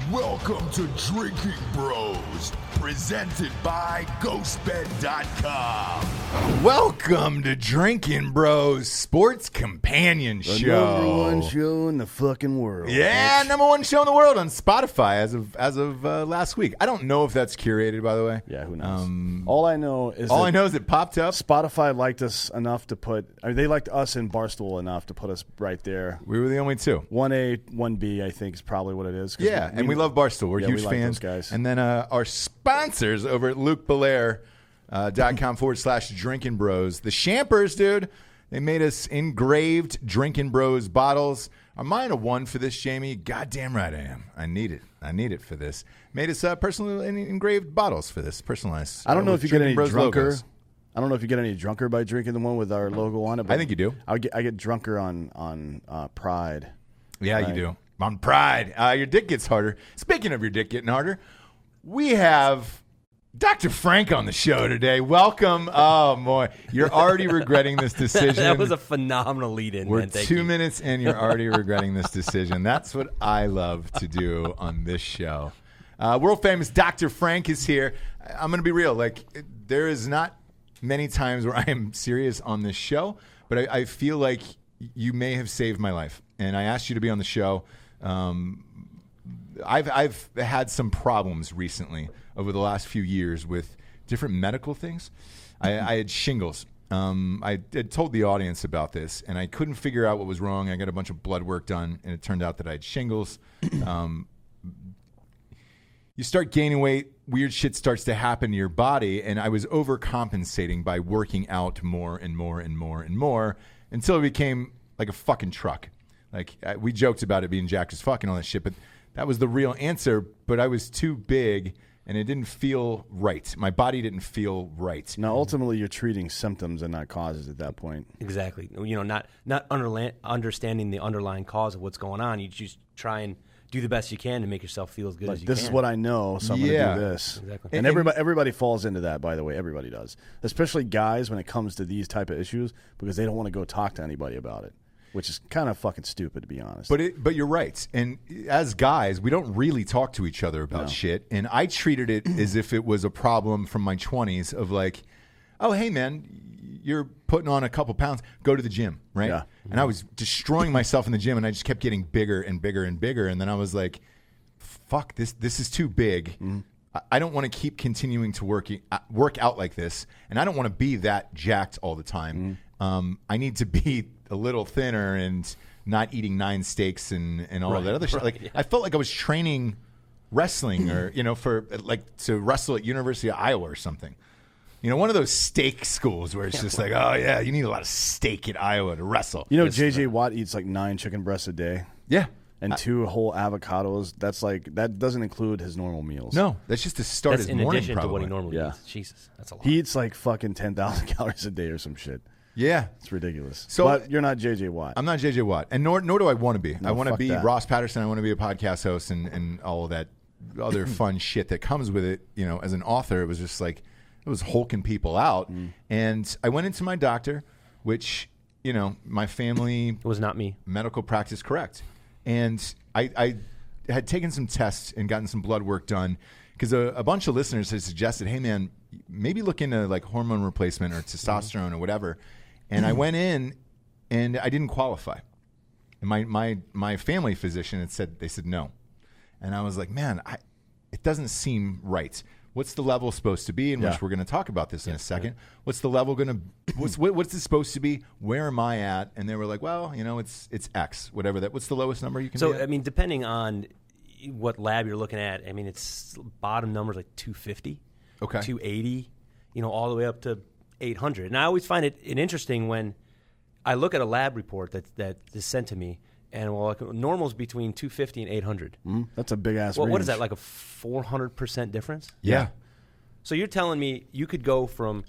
Welcome to Drinking Bros, presented by GhostBed.com. Welcome to Drinking Bros, sports companion The show. number one show in the fucking world. Yeah, number one show in the world on Spotify as of last week. I don't know if that's curated, by the way. Yeah, who knows? All I know is it popped up. Spotify liked us enough to put. They liked us in Barstool enough to put us right there. We were the only two. 1A, 1B, I think is probably what it is. Yeah, and we love Barstool. We're huge we like fans. those guys. And then our sponsors over at LukeBelair.com/Drinking Bros. The Shampers, dude. They made us engraved Drinking Bros bottles. Am I a one for this, Jamie? Goddamn right I am. I need it. I need it for this. Made us personally engraved bottles for this, personalized. I don't know if you get any Bros drunker. logos. I don't know if you get any drunker by drinking the one with our logo on it. But I think you do. I get drunker on Pride. Yeah, Right. you do. On Pride. Your dick gets harder. Speaking of your dick getting harder, we have Dr. Frank on the show today. Welcome. Oh, boy. You're already regretting this decision. That was a phenomenal lead-in, We're man. Thank 2 you. minutes in. You're already regretting this decision. That's what I love to do on this show. World famous Dr. Frank is here. I'm going to be real. Like, there is not many times where I am serious on this show, but I feel like you may have saved my life. And I asked you to be on the show. I've had some problems recently over the last few years with different medical things. I had shingles. I had told the audience about this, and I couldn't figure out what was wrong. I got a bunch of blood work done, and it turned out that I had shingles. You start gaining weight, weird shit starts to happen to your body, and I was overcompensating by working out more and more and more and more until it became like a fucking truck. Like, we joked about it being jacked as fuck and all that shit, but that was the real answer. But I was too big, and it didn't feel right. My body didn't feel right. Now, ultimately, you're treating symptoms and not causes at that point. Exactly. You know, not understanding the underlying cause of what's going on. You just try and do the best you can to make yourself feel as good as you This can. is what I know, so I'm going to do this. Exactly. And everybody falls into that, by the way. Everybody does. Especially guys when it comes to these type of issues because they don't want to go talk to anybody about it, which is kind of fucking stupid, to be honest. But you're right. And as guys, we don't really talk to each other about shit. And I treated it as if it was a problem from my 20s of like, oh, hey, man, you're putting on a couple pounds. Go to the gym, right? Yeah. And I was destroying myself in the gym, and I just kept getting bigger and bigger and bigger. And then I was like, fuck, this is too big. Mm-hmm. I don't want to keep continuing to work out like this. And I don't want to be that jacked all the time. Mm-hmm. I need to be a little thinner and not eating 9 steaks and all of that other shit. Like, I felt like I was training wrestling or, for like to wrestle at University of Iowa or something. One of those steak schools where it's just like, oh, yeah, you need a lot of steak at Iowa to wrestle. J.J. Watt eats like 9 chicken breasts a day. Yeah. And 2 whole avocados. That doesn't include his normal meals. No, that's just to start That's his in morning, addition probably. to what he normally Yeah. eats. Jesus, that's a lot. He eats like fucking 10,000 calories a day or some shit. Yeah. It's ridiculous. So- but you're not J.J. Watt. I'm not J.J. Watt, and nor do I want to be. I want to fuck be that. Ross Patterson. I want to be a podcast host and all of that other fun shit that comes with it. As an author, it was just like it was hulking people out. And I went into my doctor, which my family It was not me. medical practice correct, and I had taken some tests and gotten some blood work done because a bunch of listeners had suggested, hey man, maybe look into like hormone replacement or testosterone or whatever. And I went in, and I didn't qualify. And my family physician they said no. And I was like, man, it doesn't seem right. What's the level supposed to be? Which we're going to talk about this in a second. What's the level going to? What's it supposed to be? Where am I at? And they were like, well, it's X, whatever that. What's the lowest number you can? So be at? I mean, depending on what lab you're looking at, I mean, it's bottom numbers like 250, Okay. 280, all the way up to 800. And I always find it interesting when I look at a lab report that is sent to me, and like normal's between 250 and 800. That's a big ass. Well, what is range. that, like a 400% difference? Yeah. So you're telling me you could go from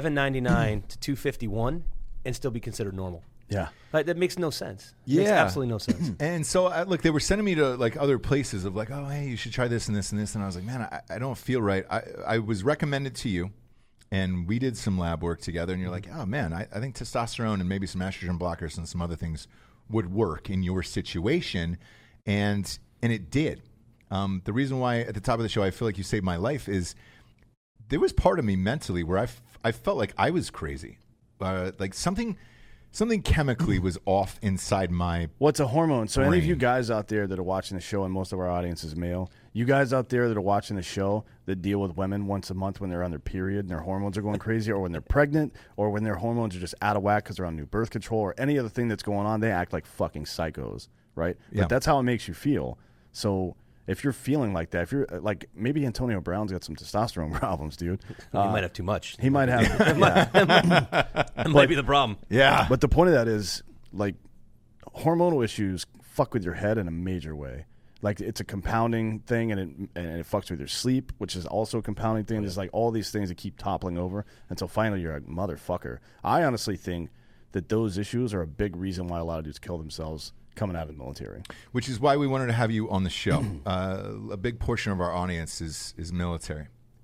799 to 251 and still be considered normal? Yeah. Like, that makes no sense. It makes absolutely no sense. And so, look, they were sending me to like other places of like, oh, hey, you should try this and this and this. And I was like, man, I don't feel right. I was recommended to you, and we did some lab work together. And you're like, oh man, I think testosterone and maybe some estrogen blockers and some other things would work in your situation, and it did. The reason why at the top of the show I feel like you saved my life is there was part of me mentally where I felt like I was crazy. Like something chemically was off inside my Well, it's a hormone. So any of brain. you guys out there that are watching the show, and most of our audience is male, you guys out there that are watching the show that deal with women once a month when they're on their period and their hormones are going crazy, or when they're pregnant, or when their hormones are just out of whack because they're on new birth control, or any other thing that's going on, they act like fucking psychos, right? Yeah. But that's how it makes you feel. So if you're feeling like that, if you're like, maybe Antonio Brown's got some testosterone problems, dude. He might have too much. He might have. Yeah. That might be the problem. yeah. But the point of that is, like, hormonal issues fuck with your head in a major way. Like, it's a compounding thing, and it fucks with your sleep, which is also a compounding thing. There's like all these things that keep toppling over until finally you're a motherfucker. I honestly think that those issues are a big reason why a lot of dudes kill themselves coming out of the military. Which is why we wanted to have you on the show. A big portion of our audience is military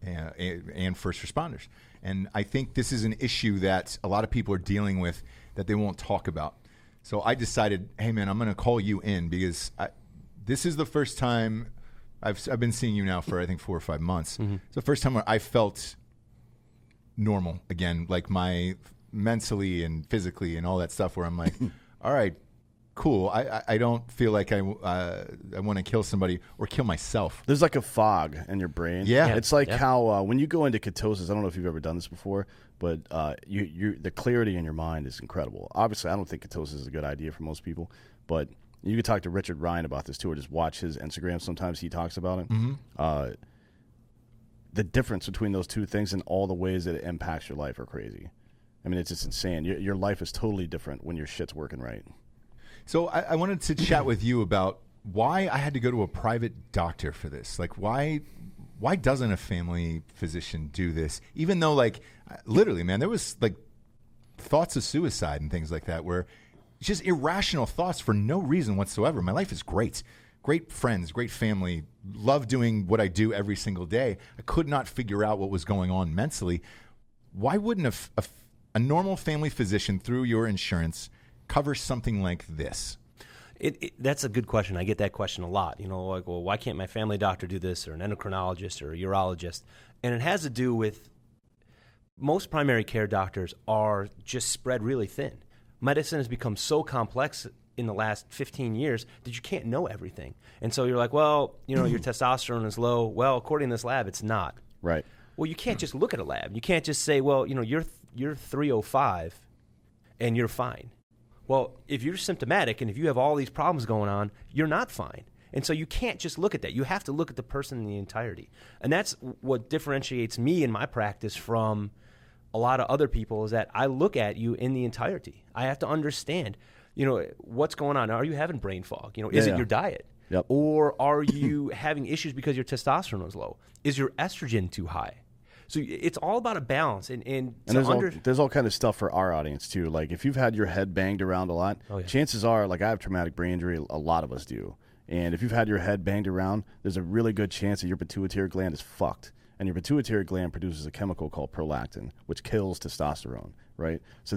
and first responders. And I think this is an issue that a lot of people are dealing with that they won't talk about. So I decided, hey, man, I'm going to call you in because this is the first time I've been seeing you now for, I think, 4 or 5 months. Mm-hmm. It's the first time where I felt normal again, like my mentally and physically and all that stuff where I'm like, all right, cool. I don't feel like I want to kill somebody or kill myself. There's like a fog in your brain. Yeah. It's like how when you go into ketosis, I don't know if you've ever done this before, but you the clarity in your mind is incredible. Obviously, I don't think ketosis is a good idea for most people, but you could talk to Richard Ryan about this too, or just watch his Instagram. Sometimes he talks about it. Mm-hmm. The difference between those two things and all the ways that it impacts your life are crazy. I mean, it's just insane. Your life is totally different when your shit's working right. So I wanted to chat with you about why I had to go to a private doctor for this. Like, why doesn't a family physician do this? Even though, like, literally, man, there was, like, thoughts of suicide and things like that where just irrational thoughts for no reason whatsoever. My life is great. Great friends, great family, love doing what I do every single day. I could not figure out what was going on mentally. Why wouldn't a normal family physician through your insurance cover something like this? That's a good question. I get that question a lot. You know, like, well, why can't my family doctor do this, or an endocrinologist or a urologist? And it has to do with most primary care doctors are just spread really thin. Medicine has become so complex in the last 15 years that you can't know everything. And so you're like, well, you know, your testosterone is low. Well, according to this lab, it's not. Right. Well, you can't just look at a lab. You can't just say, well, you know, you're 305 and you're fine. Well, if you're symptomatic and if you have all these problems going on, you're not fine. And so you can't just look at that. You have to look at the person in the entirety. And that's what differentiates me in my practice from a lot of other people, is that I look at you in the entirety. I have to understand, you know, what's going on. Are you having brain fog? You know, is it your diet? Yep. Or are you having issues because your testosterone is low? Is your estrogen too high? So it's all about a balance. And there's all kind of stuff for our audience too. Like, if you've had your head banged around a lot, chances are, like, I have traumatic brain injury. A lot of us do. And if you've had your head banged around, there's a really good chance that your pituitary gland is fucked. And your pituitary gland produces a chemical called prolactin, which kills testosterone, right? So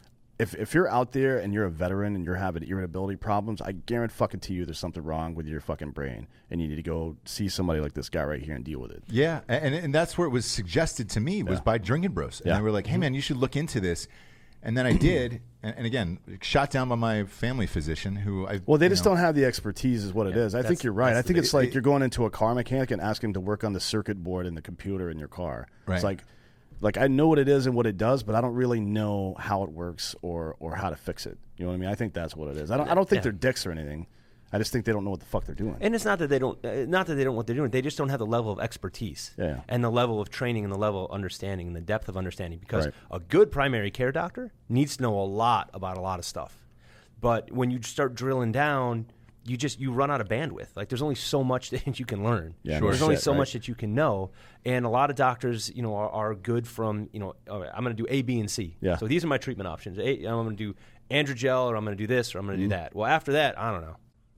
if you're out there and you're a veteran and you're having irritability problems, I guarantee fucking to you there's something wrong with your fucking brain, and you need to go see somebody like this guy right here and deal with it. Yeah, and that's where it was suggested to me was by Drinking Bros. And they were like, hey, man, you should look into this. And then I did, and again, shot down by my family physician who I... Well, they just don't have the expertise is what it is. I think you're right. I think it's like you're going into a car mechanic and asking him to work on the circuit board in the computer in your car. Right. It's like I know what it is and what it does, but I don't really know how it works or how to fix it. You know what I mean? I think that's what it is. I don't think they're dicks or anything. I just think they don't know what the fuck they're doing. And it's not that they don't know what they're doing. They just don't have the level of expertise and the level of training and the level of understanding and the depth of understanding. Because a good primary care doctor needs to know a lot about a lot of stuff. But when you start drilling down, you run out of bandwidth. Like, there's only so much that you can learn. Yeah, there's only so much that you can know. And a lot of doctors, you know, are good from, you know, all right, I'm going to do A, B, and C. Yeah. So these are my treatment options. I'm going to do androgel, or I'm going to do this, or I'm going to do that. Well, after that, I don't know.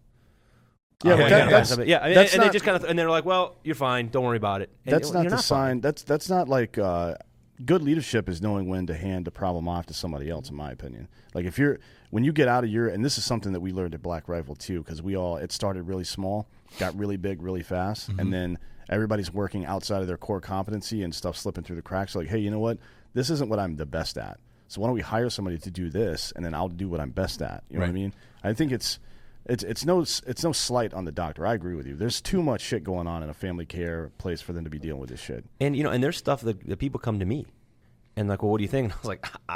Yeah, but they just kind of, and they're like, "Well, you're fine. Don't worry about it." And that's not the sign. That's not like good leadership is knowing when to hand the problem off to somebody else, in my opinion. Like when you get out of and this is something that we learned at Black Rifle too, because it started really small, got really big really fast, and then everybody's working outside of their core competency and stuff slipping through the cracks. Like, hey, you know what? This isn't what I'm the best at. So why don't we hire somebody to do this, and then I'll do what I'm best at. You know what I mean? I think it's no slight on the doctor. I agree with you. There's too much shit going on in a family care place for them to be dealing with this shit. And and there's stuff that people come to me, and like, well, what do you think? And I was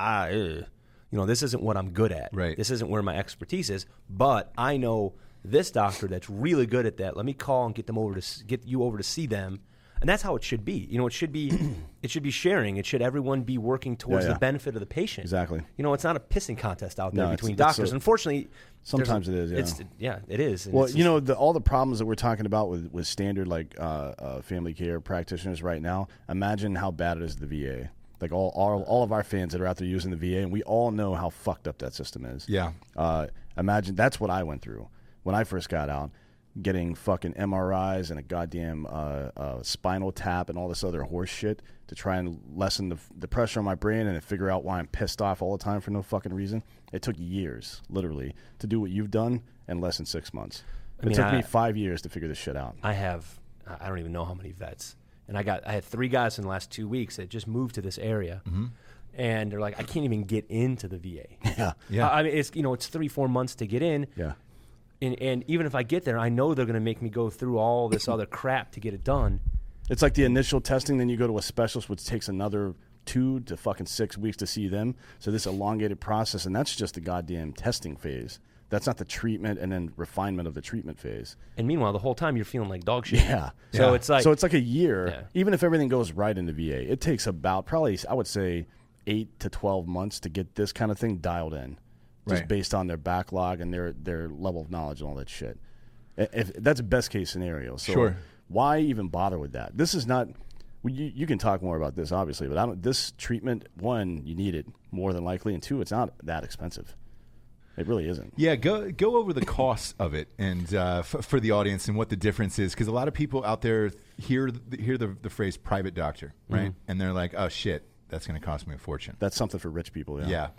like, this isn't what I'm good at. Right. This isn't where my expertise is. But I know this doctor that's really good at that. Let me call and get you over to see them. And that's how it should be. It should be sharing. It should everyone be working towards the benefit of the patient. Exactly. It's not a pissing contest out there between doctors. Unfortunately, sometimes it is. It is. And well, all the problems that we're talking about with standard family care practitioners right now. Imagine how bad it is at the VA. Like all of our fans that are out there using the VA, and we all know how fucked up that system is. Yeah. Imagine that's what I went through when I first got out. Getting fucking MRIs and a goddamn spinal tap and all this other horse shit to try and lessen the pressure on my brain and figure out why I'm pissed off all the time for no fucking reason. It took years, literally, to do what you've done in less than 6 months. It took me 5 years to figure this shit out. I don't even know how many vets. And I had 3 guys in the last 2 weeks that just moved to this area. Mm-hmm. And they're like, I can't even get into the VA. Yeah. I mean, it's 3-4 months to get in. Yeah. And even if I get there, I know they're going to make me go through all this other crap to get it done. It's like the initial testing, then you go to a specialist, which takes another 2 to fucking 6 weeks to see them. So this elongated process, and that's just the goddamn testing phase. That's not the treatment and then refinement of the treatment phase. And meanwhile, the whole time you're feeling like dog shit. Yeah. So it's like a year. Yeah. Even if everything goes right in the VA, it takes about probably, I would say, 8 to 12 months to get this kind of thing dialed in. Just based on their backlog and their level of knowledge and all that shit. If that's a best case scenario. So why even bother with that? This is not. You can talk more about this, obviously, but this treatment, 1, you need it more than likely, and 2, it's not that expensive. It really isn't. Yeah, go over the costs of it and for the audience and what the difference is, because a lot of people out there hear the phrase private doctor, right? Mm-hmm. And they're like, oh shit, that's going to cost me a fortune. That's something for rich people. Yeah.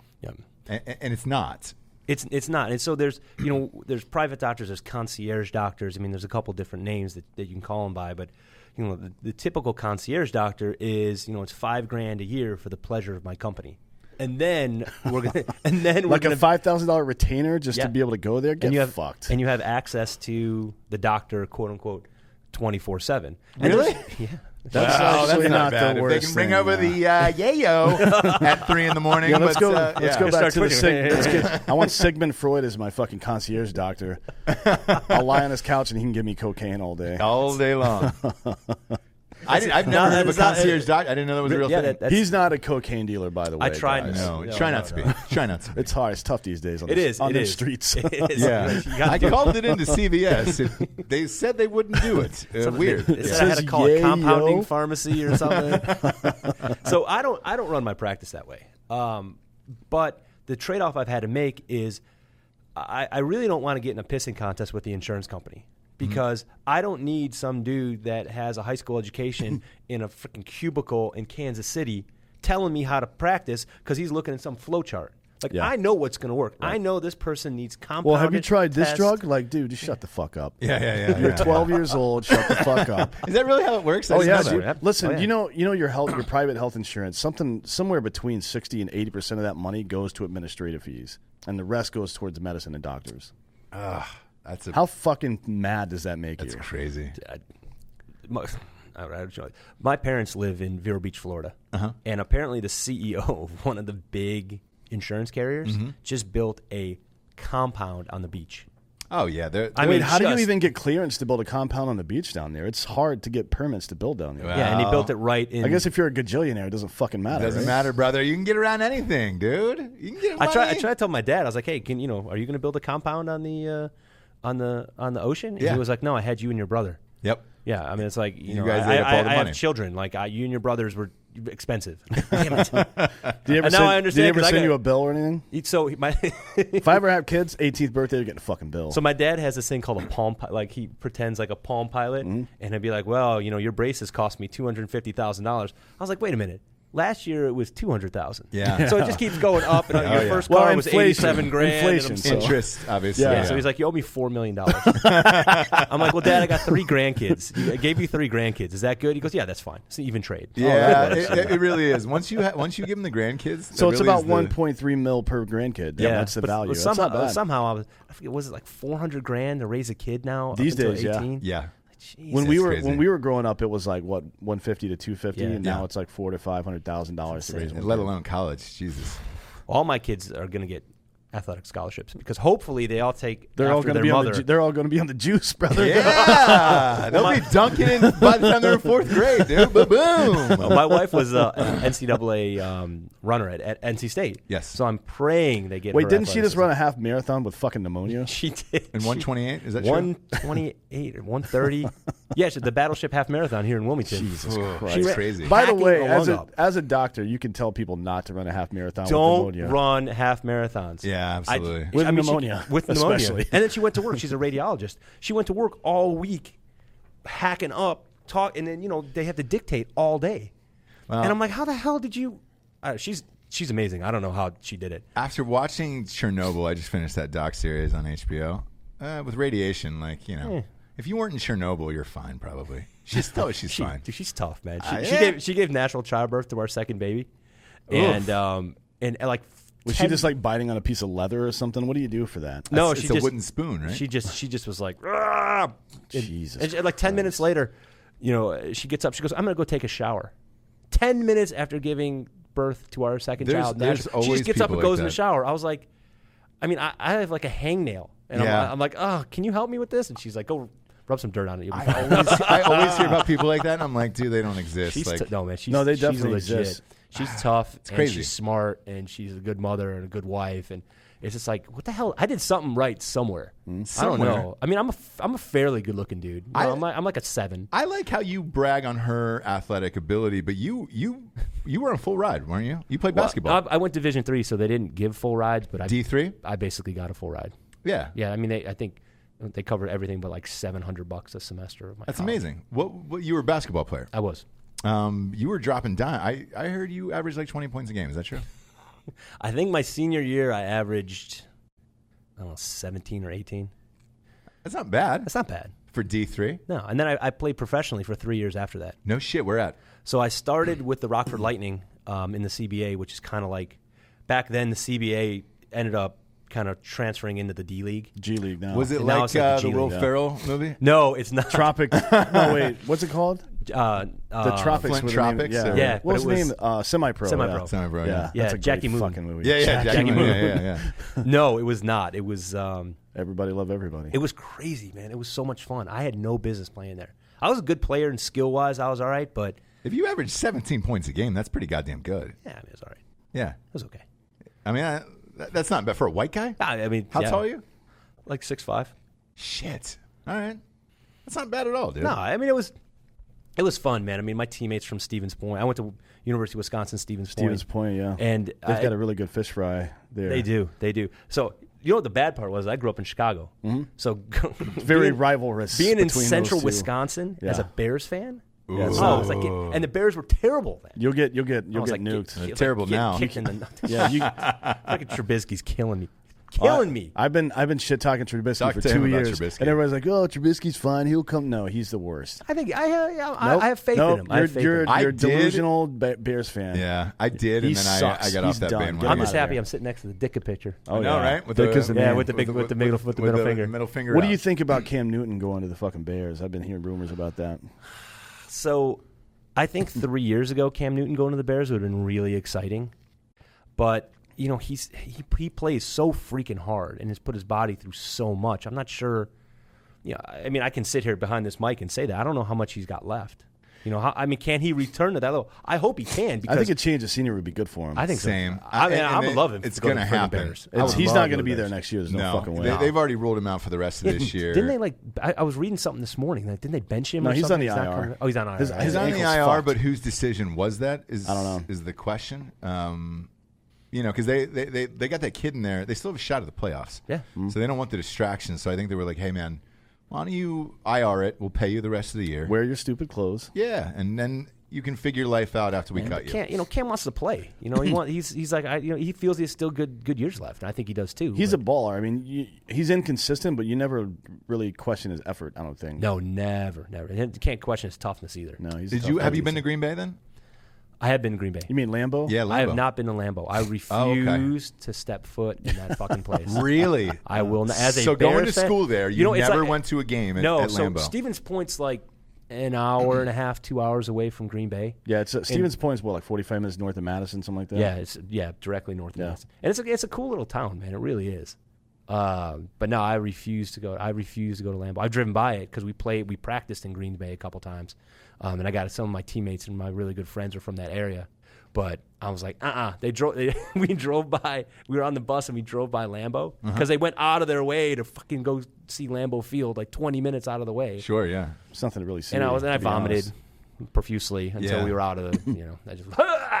And it's not. It's not. And so there's there's private doctors, there's concierge doctors. I mean, there's a couple different names that you can call them by, but the typical concierge doctor is it's $5,000 a year for the pleasure of my company. And then we're gonna, like a $5,000 retainer just to be able to go there. Fucked. And you have access to the doctor, quote unquote, 24/7. Really? Yeah. That's not bad. the worst. If they can bring over the yayo at 3 in the morning. Yeah, let's go back to the I want Sigmund Freud as my fucking concierge doctor. I'll lie on his couch and he can give me cocaine all day. All day long. I've never had a concierge doctor. I didn't know that was a real thing. He's not a cocaine dealer, by the way. I tried. Try not to be. Try not to be. It's hard. It's tough these days on the streets. It is. Yeah. I called it into CVS. They said they wouldn't do it. Weird. They said I had to call it compounding pharmacy or something. So I don't run my practice that way. But the trade-off I've had to make is I really don't want to get in a pissing contest with the insurance company. Because I don't need some dude that has a high school education in a freaking cubicle in Kansas City telling me how to practice because he's looking at some flow chart. Like, I know what's going to work. Right. I know this person needs compounded Well, have you tried this test. drug? Like, dude, just shut the fuck up. Yeah. You're 12 years old. Shut the fuck up. Is that really how it works? Oh, yeah, dude. Listen, you know your private health insurance, somewhere between 60 and 80% of that money goes to administrative fees, and the rest goes towards medicine and doctors. How fucking mad does that make you? That's crazy. My parents live in Vero Beach, Florida, and apparently the CEO of one of the big insurance carriers just built a compound on the beach. Oh yeah, how do you even get clearance to build a compound on the beach down there? It's hard to get permits to build down there. Wow. Yeah, and he built it right in. I guess if you're a gajillionaire, it doesn't fucking matter. It doesn't matter, brother. You can get around anything, dude. You can get money. I tried to tell my dad. I was like, hey, are you going to build a compound on the ocean? And he was like, no, I had you and your brother. Yep. Yeah, I mean, it's like, you guys ate up all the money. I have children. Like, you and your brothers were expensive. Damn it. Did he ever send you a bill or anything? So if I ever have kids, 18th birthday, they're getting a fucking bill. So my dad has this thing called a Palm Pilot. Like, he pretends like a Palm Pilot, and he'd be like, well, your braces cost me $250,000. I was like, wait a minute. Last year it was 200,000. Yeah. So it just keeps going up. And your first Well, car was inflation. 87 grand. Inflation, And so- Interest, obviously. Yeah. so he's like, you owe me $4 million. I'm like, well, Dad, I got 3 grandkids. I gave you 3 grandkids. Is that good? He goes, yeah, that's fine. It's an even trade. Yeah, it really is. Once you give them the grandkids, So that it's really about is the- 1.3 mil per grandkid. Yeah, that's the value. That's Somehow, not bad. somehow I forget, was it like 400 grand to raise a kid now? These up until days, yeah. 18? Yeah. Jesus. when we It's were crazy. growing up, it was like what 150 to 250, Yeah. and now Yeah. it's like $400,000 to $500,000 to raise one. Let alone college. Jesus. All my kids are going to get athletic scholarships because hopefully they all take They're all after going to their be on mother. they're all going to be on the juice, brother. Yeah. They'll be dunking in by the time they're in 4th grade, dude. Boom. Well, my wife was an NCAA runner at NC State. Yes. So I'm praying they get Wait, her didn't she just athleticism. run a half marathon with fucking pneumonia? She did. And 128? Is that true? 128 or 130. Yes, the Battleship Half Marathon here in Wilmington. Jesus Christ. That's ran- crazy. By the hacking way, a as lung a, up. as a doctor, you can tell people not to run a half marathon Don't with pneumonia. run half marathons. Yeah, absolutely. With she- pneumonia, with pneumonia. especially. And then she went to work. She's a radiologist. She went to work all week, hacking up, and then they have to dictate all day. Well- And I'm like, how the hell did you? She's amazing. I don't know how she did it. After watching Chernobyl, I just finished that doc series on HBO. With radiation, if you weren't in Chernobyl, you're fine, probably. She's fine. Dude, she's tough, man. Yeah. She gave natural childbirth to our second baby, and like Was she just like biting on a piece of leather or something? What do you do for that? no, It's she a just wooden spoon, right? She just was like, "Rah!" Jesus and like 10 minutes later, she gets up. She goes, I'm going to go take a shower. 10 minutes after giving birth to our second child, there's she always just gets up people and goes like in the that. shower. I was like, I have like a hangnail, and Yeah. I'm like, oh, can you help me with this? And she's like, go rub some dirt on it. You'll be fine. I always hear about people like that, and I'm like, dude, they don't exist. She's Like, no man. She's, No, they she's definitely legit. exist. She's tough. It's crazy. She's smart, and she's a good mother and a good wife. And it's just like, what the hell? I did something right somewhere. I don't Somewhere. know. I mean, I'm a fairly good looking dude. I'm like a 7. I like how you brag on her athletic ability, but you were on full ride, weren't you? You played basketball. I went Division III, so they didn't give full rides, but D3? I basically got a full ride. Yeah. Yeah, I mean, I think they covered everything but like $700 a semester. Of my That's college. amazing. What you were a basketball player? I was. You were dropping dime. I heard you averaged like 20 points a game. Is that true? I think my senior year I averaged, I don't know, 17 or 18. That's not bad That's not bad. for D3. No, and then I played professionally for 3 years after that. No shit. Where at? So I started with the Rockford Lightning in the CBA, which is kind of like back then the CBA ended up kind of transferring into the D League. G League now. Was it And now like it's like the the G Will League, Ferrell movie? No, it's not. Tropic? No, wait. What's it called? The The Tropics. Flint with the name- Tropics, Yeah. or- Yeah, What was but the it name? was- Semi-pro. Semi-pro. Yeah. Semi-pro, Yeah. Yeah, That's a Jackie great Moon. fucking movie. Yeah, Jackie Moon. Yeah. No, it was not. It was Everybody love everybody. it was crazy, man. It was so much fun. I had no business playing there. I was a good player and skill wise, I was all right, but If you average 17 points a game, that's pretty goddamn good. yeah, I mean, it was all right. Yeah. It was okay. I mean, that's not bad for a white guy. I mean, How yeah, tall are you? Like 6'5". Shit. All right. That's not bad at all, dude. No, I mean it was fun, man. I mean, my teammates from Stevens Point. I went to University of Wisconsin Stevens Point, yeah. and They've got a really good fish fry there. they do. So you know what the bad part was? I grew up in Chicago, so Very being, rivalrous. being in between central those two. Wisconsin as Yeah. a Bears fan. Yeah, it's Oh, not- it was like, and the Bears were terrible then. You'll get I was like, nuked. get- terrible get now. kicked in the Yeah, you. Fucking Trubisky's killing me. Killing me. I've been shit talking Trubisky Talk for to him 2 about years, Trubisky. and everybody's like, "Oh, Trubisky's fine. He'll come." No, he's the worst. I think I Nope. have faith Nope. in him. I have faith in You're him. I a did. delusional Bears fan. Yeah, I did, He and then sucks. I got He's off that done. bandwagon. Get I'm him just out of happy there. I'm sitting next to the Ditka picture. Oh, I know, yeah. right? With Dick is the man. with the middle finger. Middle finger. What do out. you think about Cam Newton going to the fucking Bears? I've been hearing rumors about that. So I think 3 years ago, Cam Newton going to the Bears would have been really exciting. But, you know, he plays so freaking hard and has put his body through so much. I'm not sure. You know, I mean, I can sit here behind this mic and say that. I don't know how much he's got left. You know, I mean, can he return to that level? I hope he can. Because I think a change of scenery would be good for him. I think Same. so. I mean, And I would love him. It's to go to gonna the friggin' happen. Bears. I would he's love not to going to go be to there Bears. next year. There's no fucking way. They've already ruled him out for the rest of this year. Didn't they like? I was reading something this morning. Like, didn't they bench him? No, or he's on something? the not IR. coming- Oh, he's on IR. His- right. He's on the ankle's IR, fucked. but whose decision was that? I don't know. Is the question. You know, because they got that kid in there. They still have a shot at the playoffs. Yeah. So they don't want the distraction. So I think they were like, hey, man, why don't you IR it? We'll pay you the rest of the year. Wear your stupid clothes. Yeah. And then, you can figure life out after we cut you. Cam wants to play. He's like, he feels he has still good years left, and I think he does too. He's a baller. I mean, he's inconsistent, but you never really question his effort. I don't think. No, never. And you can't question his toughness either. No, he's. Have you been to Green Bay then? I have been to Green Bay. You mean Lambeau? Yeah, Lambeau. I have not been to Lambeau. I refuse to step foot in that fucking place. Really? I will not. As a so Bears going to fan, school there, you never like, went to a game at no, Lambeau. So Stevens Point's like an hour and a half, 2 hours away from Green Bay. Yeah, it's Stevens Point's like 45 minutes north of Madison, something like that. Yeah, it's directly north of Madison, and it's a cool little town, man. It really is. But no, I refuse to go. I refuse to go to Lambeau. I've driven by it because we practiced in Green Bay a couple times, and I got some of my teammates and my really good friends are from that area. But I was like, we drove by. We were on the bus and we drove by Lambeau because they went out of their way to fucking go see Lambeau Field, like 20 minutes out of the way. Sure, yeah. Something to really see. And I vomited profusely until we were out of the. I just.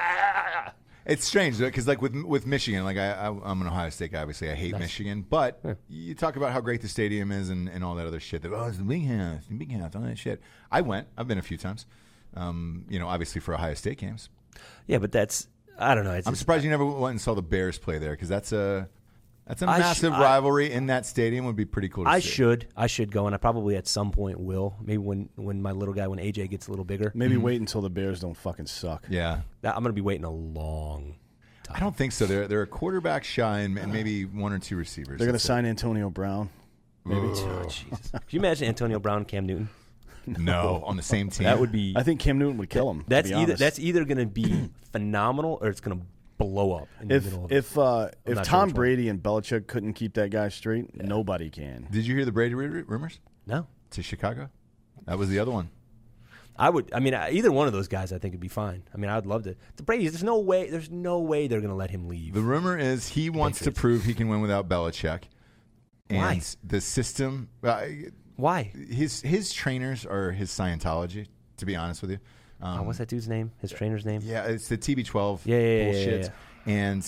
It's strange because, like with Michigan, like I'm an Ohio State guy. Obviously, I hate Michigan, but you talk about how great the stadium is and all that other shit. It's the big house, all that shit. I've been a few times. Obviously for Ohio State games. Yeah, but I don't know. I'm surprised you never went and saw the Bears play there because that's a massive rivalry in that stadium. Would be pretty cool to see. I should go, and I probably at some point will. Maybe when my little guy, when AJ gets a little bigger. Maybe wait until the Bears don't fucking suck. Yeah. I'm going to be waiting a long time. I don't think so. They're a quarterback shy and maybe one or two receivers. They're going to sign Antonio Brown. Maybe. Oh, Jesus. Can you imagine Antonio Brown and Cam Newton? No, on the same team. That would be. I think Cam Newton would kill him. That's either going to be phenomenal or it's going to blow up in the middle of it. If Tom Brady and Belichick couldn't keep that guy straight, nobody can. Did you hear the Brady rumors? No. To Chicago? That was the other one. Either one of those guys I think would be fine. I mean, I'd love to. The Brady, there's no way they're going to let him leave. The rumor is he wants to prove he can win without Belichick. And Why? The system. Why? His trainers are his Scientology, to be honest with you. What's that dude's name? His trainer's name? Yeah, it's the TB12 bullshit. Yeah. And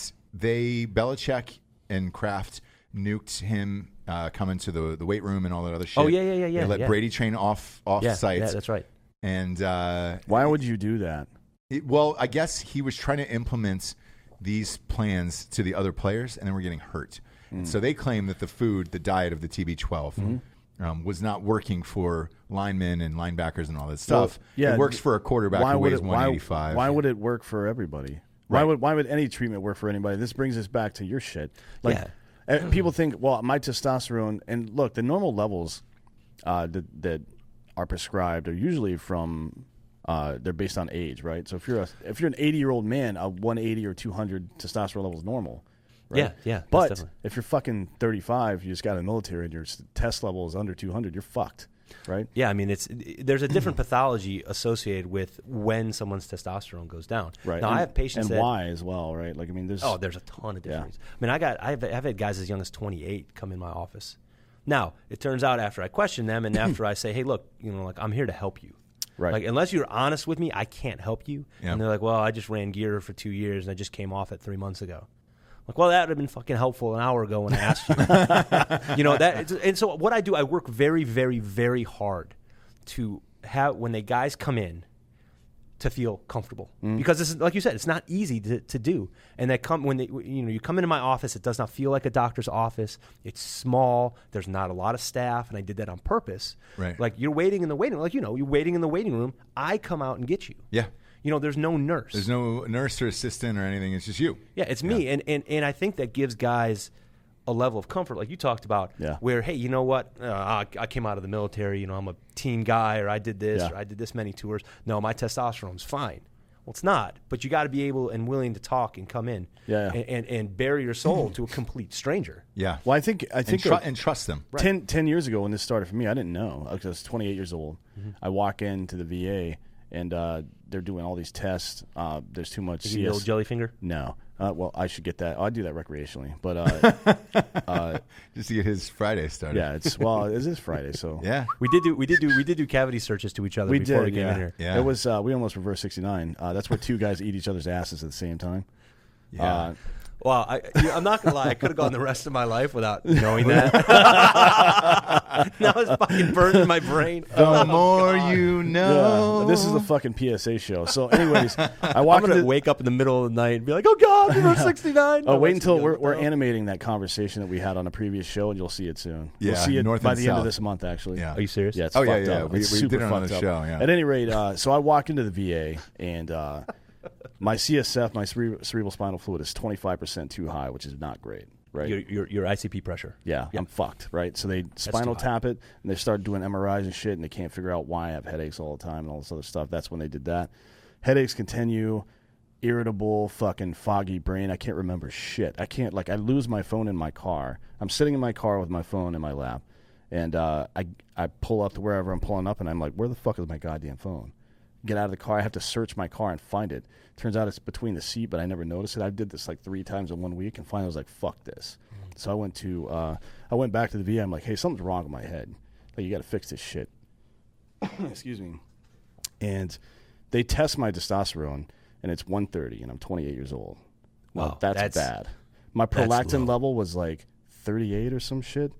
Belichick and Kraft nuked him coming to the weight room and all that other shit. Oh, yeah. They let Brady train off site. Yeah, that's right. And why would you do that? Well, I guess he was trying to implement these plans to the other players, and then we're getting hurt. And so they claim that the diet of the TB12 was not working for linemen and linebackers and all that stuff. It works for a quarterback who weighs 185. Why would it work for everybody? Right. Why would any treatment work for anybody? This brings us back to your shit. People think, well, my testosterone, and look, the normal levels that are prescribed are usually from they're based on age, right? So if you're an 80-year-old man, a 180 or 200 testosterone level is normal. Right? Yeah. But if you're fucking 35, you just got in the military, and your test level is under 200, you're fucked, right? Yeah, I mean, there's a different pathology associated with when someone's testosterone goes down. Right. Now, I have patients and why as well, right? Like, I mean, there's a ton of difference. Yeah. I mean, I've had guys as young as 28 come in my office. Now, it turns out after I question them and after I say, hey, look, I'm here to help you. Right. Like, unless you're honest with me, I can't help you. Yeah. And they're like, well, I just ran gear for 2 years and I just came off it 3 months ago. Like, well, that would have been fucking helpful an hour ago when I asked you. And so what I do, I work very, very, very hard to have, when the guys come in, to feel comfortable. Because this is, like you said, it's not easy to do. And you come into my office, it does not feel like a doctor's office. It's small. There's not a lot of staff, and I did that on purpose. Right. Like, you're waiting in the waiting room. Like, you're waiting in the waiting room. I come out and get you. Yeah. There's no nurse. There's no nurse or assistant or anything. It's just you. Yeah, it's me. And I think that gives guys a level of comfort, like you talked about, where, hey, you know what? I came out of the military. I'm a team guy, or I did this, or I did this many tours. No, my testosterone's fine. Well, it's not. But you got to be able and willing to talk and come in and bare your soul to a complete stranger. Yeah. Well, I think and trust them. Right. 10 years ago when this started for me, I didn't know. I was 28 years old. I walk into the VA, and they're doing all these tests. There's too much Is it old Jellyfinger? No. Well, I should get that. I do that recreationally, but just to get his Friday started. Yeah, it is Friday, so yeah. We did do cavity searches to each other before we came in here. Yeah. It was we almost reversed 69. That's where two guys eat each other's asses at the same time. Yeah. Well, I'm not gonna lie. I could have gone the rest of my life without knowing that. Now it's fucking burned in my brain. The more you know. Yeah, this is the fucking PSA show. So, anyways, I'm gonna wake up in the middle of the night and be like, "Oh God, we're 69." Oh, wait until we're animating that conversation that we had on a previous show, and you'll see it soon. Yeah, you'll see it North by and the end of South. this month. Actually, Yeah. Are you serious? Yeah, it's Oh, fucked yeah. up. We It's did super it on fucked the up. show, yeah. At any rate, so I walk into the VA, and my CSF, my cerebral spinal fluid, is 25% too high, which is not great. Right. Your ICP pressure. Yeah, I'm fucked, right? So they spinal tap it, and they start doing MRIs and shit, and they can't figure out why I have headaches all the time and all this other stuff. That's when they did that. Headaches continue, irritable, fucking foggy brain. I can't remember shit. I can't, I lose my phone in my car. I'm sitting in my car with my phone in my lap, and I pull up to wherever I'm pulling up, and I'm like, where the fuck is my goddamn phone? Get out of the car. I have to search my car and find it. Turns out it's between the seat, but I never noticed it. I did this 3 times in 1 week, and finally I was like, fuck this. So I went back to the VA. I'm like, hey, something's wrong with my head. You got to fix this shit. Excuse me. And they test my testosterone, and it's 130, and I'm 28 years old. Well, Wow, that's bad. My prolactin level was 38 or some shit,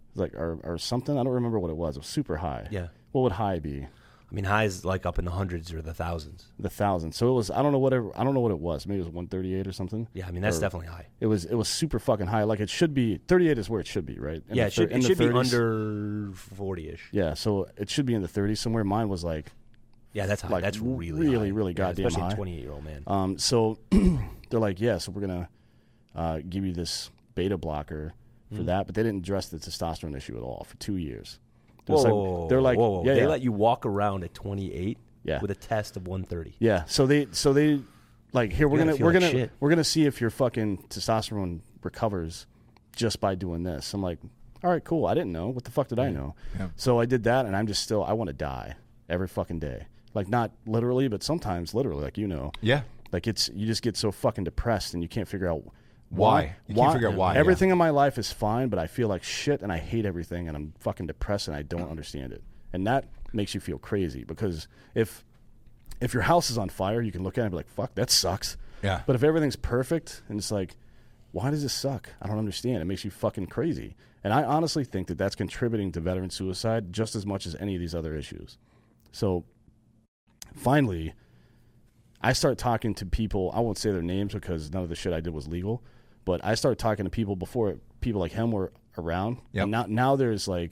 or something. I don't remember what it was. It was super high. Yeah. What would high be? I mean, high is up in the hundreds or the thousands. The thousands. So it was. I don't know what it was. Maybe it was 138 or something. Yeah, I mean that's definitely high. It was super fucking high. It should be. 38 is where it should be, right? It should be under 40ish. Yeah, so it should be in the 30s somewhere. Mine was yeah, that's high. That's really high. really goddamn especially high. Especially a 28-year-old man. So they're like, yeah, so we're gonna give you this beta blocker for that, but they didn't address the testosterone issue at all for 2 years. Whoa. Yeah, they let you walk around at 28 Yeah. with a test of 130. Yeah. So they here we're You're gonna feel like we're gonna see if your fucking testosterone recovers just by doing this. I'm like, all right, cool. I didn't know. What the fuck did I know? Yeah. So I did that, and I'm just I want to die every fucking day. Not literally, but sometimes literally, Yeah. You just get so fucking depressed, and you can't figure out Why? You can't figure out why. Everything in my life is fine, but I feel like shit, and I hate everything, and I'm fucking depressed, and I don't understand it. And that makes you feel crazy, because if your house is on fire, you can look at it and be like, fuck, that sucks. Yeah. But if everything's perfect, and it's like, why does this suck? I don't understand. It makes you fucking crazy. And I honestly think that that's contributing to veteran suicide just as much as any of these other issues. So finally, I start talking to people. I won't say their names because none of the shit I did was legal. But I started talking to people before people like him were around. Yep. And now there's what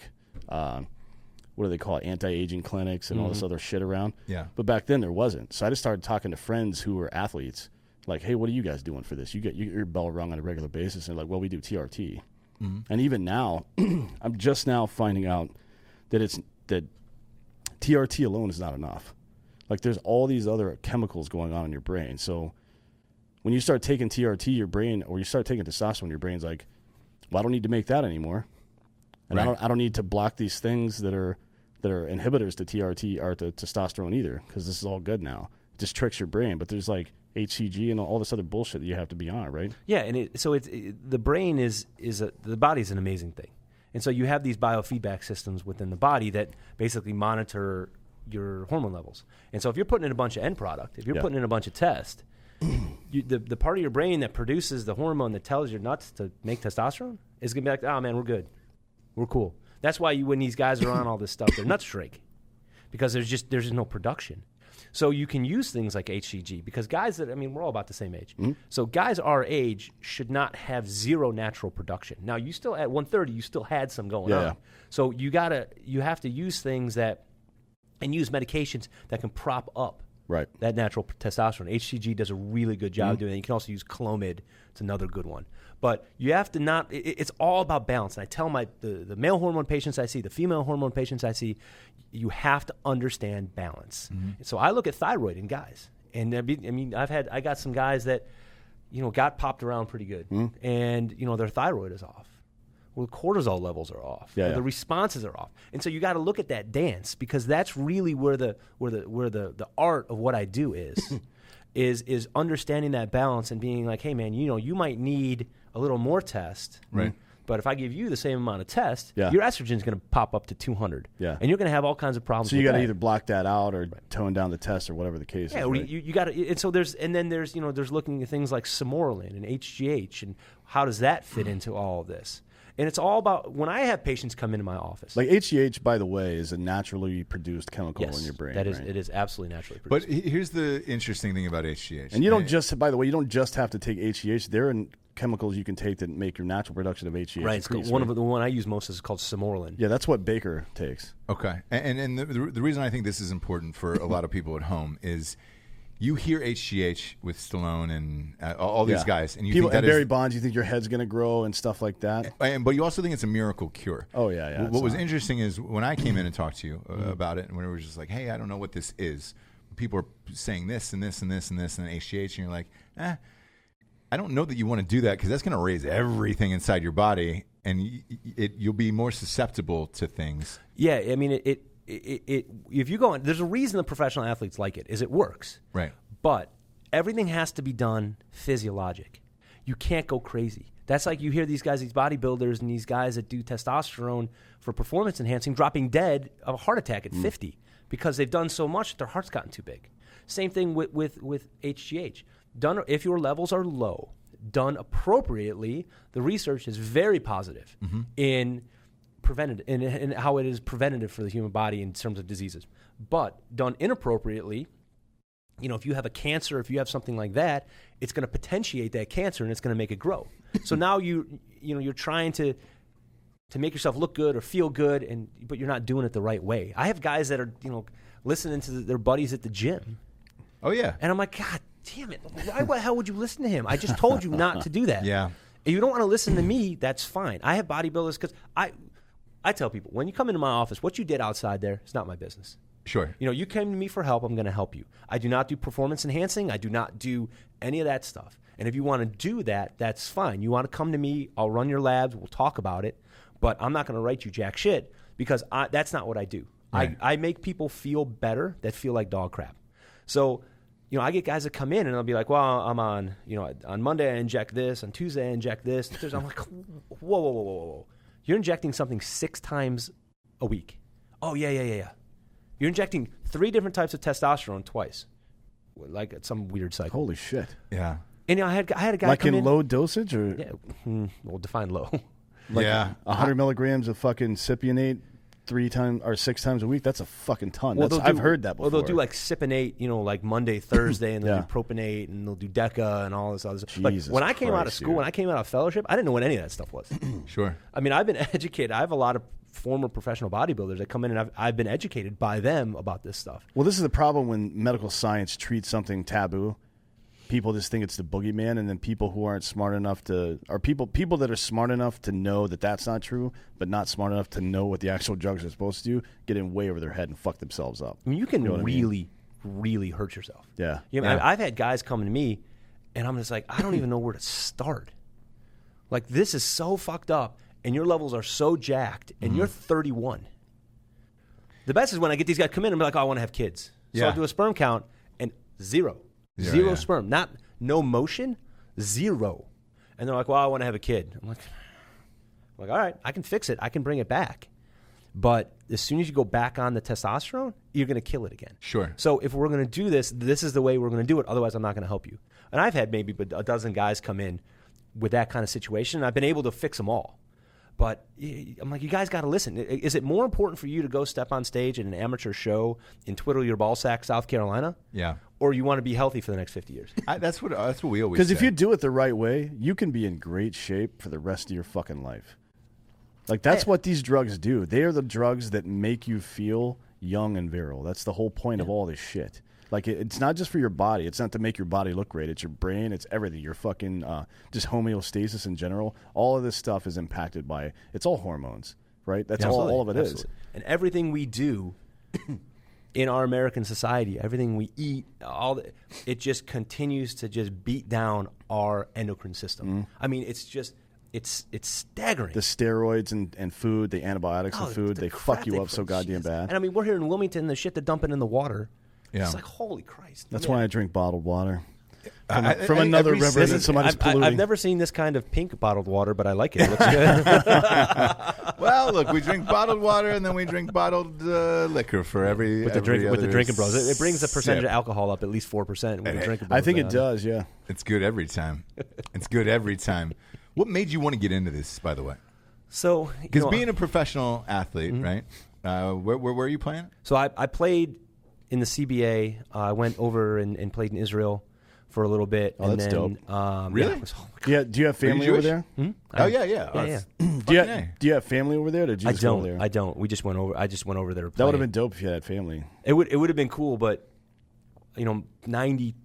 do they call it? Anti-aging clinics and all this other shit around. Yeah. But back then there wasn't. So I just started talking to friends who were athletes. Like, hey, what are you guys doing for this? You get your bell rung on a regular basis. And they're like, well, we do TRT. Mm-hmm. And even now, I'm just now finding out that that TRT alone is not enough. There's all these other chemicals going on in your brain. So when you start taking TRT, your brain, or you start taking testosterone, your brain's like, well, I don't need to make that anymore. And Right. I don't need to block these things that are inhibitors to TRT or to testosterone either, because this is all good now. It just tricks your brain. But there's HCG and all this other bullshit that you have to be on, right? Yeah, and the brain the body's an amazing thing. And so you have these biofeedback systems within the body that basically monitor your hormone levels. And so if you're putting in a bunch of end product, if you're putting in a bunch of test, the part of your brain that produces the hormone that tells your nuts to make testosterone is going to be like, oh, man, we're good. We're cool. That's why when these guys are on all this stuff, their nuts shrink because there's just no production. So you can use things like HCG because guys we're all about the same age. Mm-hmm. So guys our age should not have zero natural production. Now, you still at 130, you still had some going on. So you have to use things and use medications that can prop up that natural testosterone. HCG does a really good job doing that. You can also use Clomid. It's another good one. But you have to it's all about balance. And I tell the male hormone patients I see, the female hormone patients I see, you have to understand balance. Mm-hmm. So I look at thyroid in guys. And I got some guys that, got popped around pretty good. Mm-hmm. And, their thyroid is off. Well, cortisol levels are off. The responses are off, and so you got to look at that dance because that's really where the art of what I do is, is understanding that balance and being like, hey man, you might need a little more test, right? But if I give you the same amount of test, Yeah. your estrogen is going to pop up to 200. Yeah. And you're going to have all kinds of problems. So you got got to either block that out or tone down the test or whatever the case is. Yeah, Right? you got to. And so there's looking at things like Samoralin and HGH and how does that fit into all of this. And it's all about when I have patients come into my office. Like HGH, by the way, is a naturally produced chemical in your brain. That is, right? it is absolutely naturally But produced. here's the interesting thing about HGH. And you don't just, by the way, you don't just have to take HGH. There are chemicals you can take that make your natural production of HGH Right. It's increase, one right? of the one I use most is called Samoralin. Yeah, that's what Baker takes. Okay. And the reason I think this is important for a lot of people at home is you hear HGH with Stallone and all these guys, and you People, think and that Barry Bonds, you think your head's going to grow and stuff like that. but you also think it's a miracle cure. Oh, yeah. What was interesting is when I came in and talked to you about it, and when it was just like, hey, I don't know what this is. People are saying this and this and this and this and HGH, and you're like, I don't know that you want to do that because that's going to raise everything inside your body, and you'll be more susceptible to things. Yeah, I mean, it if you go on, there's a reason the professional athletes like it, is it works. Right. But everything has to be done physiologic. You can't go crazy. That's like you hear these guys, these bodybuilders and these guys that do testosterone for performance enhancing dropping dead of a heart attack at 50 because they've done so much that their heart's gotten too big. Same thing with HGH. Done if your levels are low, done appropriately, the research is very positive in preventative in how it is preventative for the human body in terms of diseases. But done inappropriately, if you have a cancer, if you have something like that, it's going to potentiate that cancer and it's going to make it grow. So now you're trying to make yourself look good or feel good, but you're not doing it the right way. I have guys that are listening to their buddies at the gym. Oh yeah. And I'm like, God damn it! Why the hell would you listen to him? I just told you not to do that. Yeah. If you don't want to listen to me, that's fine. I have bodybuilders because I tell people when you come into my office, what you did outside there is not my business. Sure. You came to me for help. I'm going to help you. I do not do performance enhancing. I do not do any of that stuff. And if you want to do that, that's fine. You want to come to me, I'll run your labs. We'll talk about it. But I'm not going to write you jack shit because that's not what I do. Right. I make people feel better that feel like dog crap. So, I get guys that come in and they'll be like, well, I'm on, on Monday I inject this, on Tuesday I inject this. I'm like, whoa. You're injecting something 6 times a week. Oh, yeah. You're injecting 3 different types of testosterone twice, like at some weird cycle. Holy shit. Yeah. And I had a guy Like come in low dosage? Or Yeah, we'll define low. like yeah. 100 milligrams of fucking Cypionate 3 times or 6 times a week? That's a fucking ton. Well, I've heard that before. Well, they'll do like Cypionate, like Monday, Thursday, and they'll Yeah. do Propionate, and they'll do Deca and all this other stuff. Jesus When I came out of Christ, school, dude. when I came out of fellowship, I didn't know what any of that stuff was. Sure. I mean, I've been educated. I have a lot of former professional bodybuilders that come in, and I've been educated by them about this stuff. Well, this is the problem when medical science treats something taboo. People just think it's the boogeyman, and then people who aren't smart enough to, or people that are smart enough to know that that's not true, but not smart enough to know what the actual drugs are supposed to do, get in way over their head and fuck themselves up. I mean, you can You know what I mean? really hurt yourself. Yeah. I've had guys come to me, and I'm just like, I don't even know where to start. Like, this is so fucked up, and your levels are so jacked, and you're 31. The best is when I get these guys come in and be like, oh, I want to have kids. So Yeah. I'll do a sperm count, and zero Yeah. sperm. Not no motion, 0. And they're like, well, I want to have a kid. I'm like, all right, I can fix it. I can bring it back. But as soon as you go back on the testosterone, you're going to kill it again. Sure. So if we're going to do this, this is the way we're going to do it. Otherwise, I'm not going to help you. And I've had maybe a dozen guys come in with that kind of situation, and I've been able to fix them all. But I'm like, you guys got to listen. Is it more important for you to go step on stage at an amateur show in Twiddle Your Ballsack, South Carolina? Yeah. Or you want to be healthy for the next 50 years? That's what we always Because say. if you do it the right way, you can be in great shape for the rest of your fucking life. Like, that's what these drugs do. They are the drugs that make you feel young and virile. That's the whole point of all this shit. Like, it's not just for your body. It's not to make your body look great. It's your brain. It's everything. Your fucking just homeostasis in general. All of this stuff is impacted by it's all hormones, right? That's all of it is. And everything we do in our American society, everything we eat, it just continues to just beat down our endocrine system. I mean, it's staggering. The steroids and food, the antibiotics and food, they fuck you up so goddamn bad. And I mean, we're here in Wilmington, the shit they're dumping in the water. Yeah. It's like, holy Christ. That's why I drink bottled water. from another every river city- that somebody's I've polluting. never seen this kind of pink bottled water, but I like it. It looks good. Well, look, we drink bottled water and then we drink bottled liquor for every with the other drinking bros. It brings the percentage sip. of alcohol up at least 4% with the drinking bros. I think it does. Yeah. It's good every time. It's good every time. What made you want to get into this, by the way? So, Because being a professional athlete, Mm-hmm. right? Where are you playing? So I played in the CBA. I went over and played in Israel for a little bit. Oh, and that's then, Really? Yeah, it was- oh my God. Yeah. Do you have family over Jewish? there? Oh yeah. Yeah, yeah. Do you have family over there? Or did you I just go don't. there? I don't. We just went over. I just went over there. To That would have play. been dope if you had family. It would have been cool, but 97%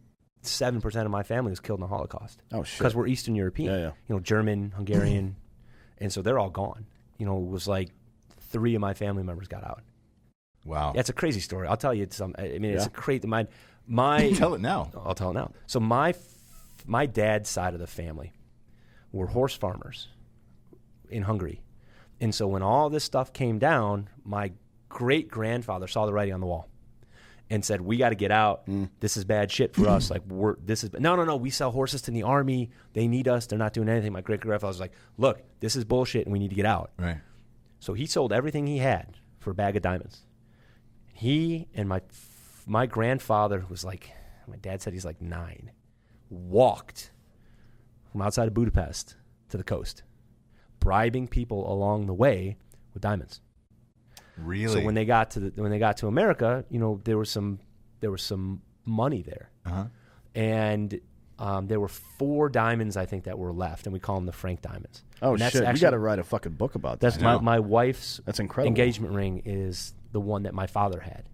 of my family was killed in the Holocaust. Oh shit. Because we're Eastern European. Yeah, yeah. German, Hungarian, and so they're all gone. It was like 3 of my family members got out. Wow. Yeah, it's a crazy story. I'll tell you some. I mean, it's Yeah? a crazy. My Tell it now. I'll tell it now. So my dad's side of the family were horse farmers in Hungary, and so when all this stuff came down, my great grandfather saw the writing on the wall and said, "We got to get out. This is bad shit for us. Like no. We sell horses to the army. They need us. They're not doing anything." My great grandfather was like, "Look, this is bullshit, and we need to get out." Right. So he sold everything he had for a bag of diamonds. He and my grandfather was like, my dad said he's like 9, walked from outside of Budapest to the coast, bribing people along the way with diamonds. Really? So when they got to America, there was some money there, and there were 4 diamonds I think that were left, and we call them the Frank diamonds. Oh And that's shit! You actually- got to write a fucking book about that. That's my wife's That's incredible. engagement ring is the one that my father had.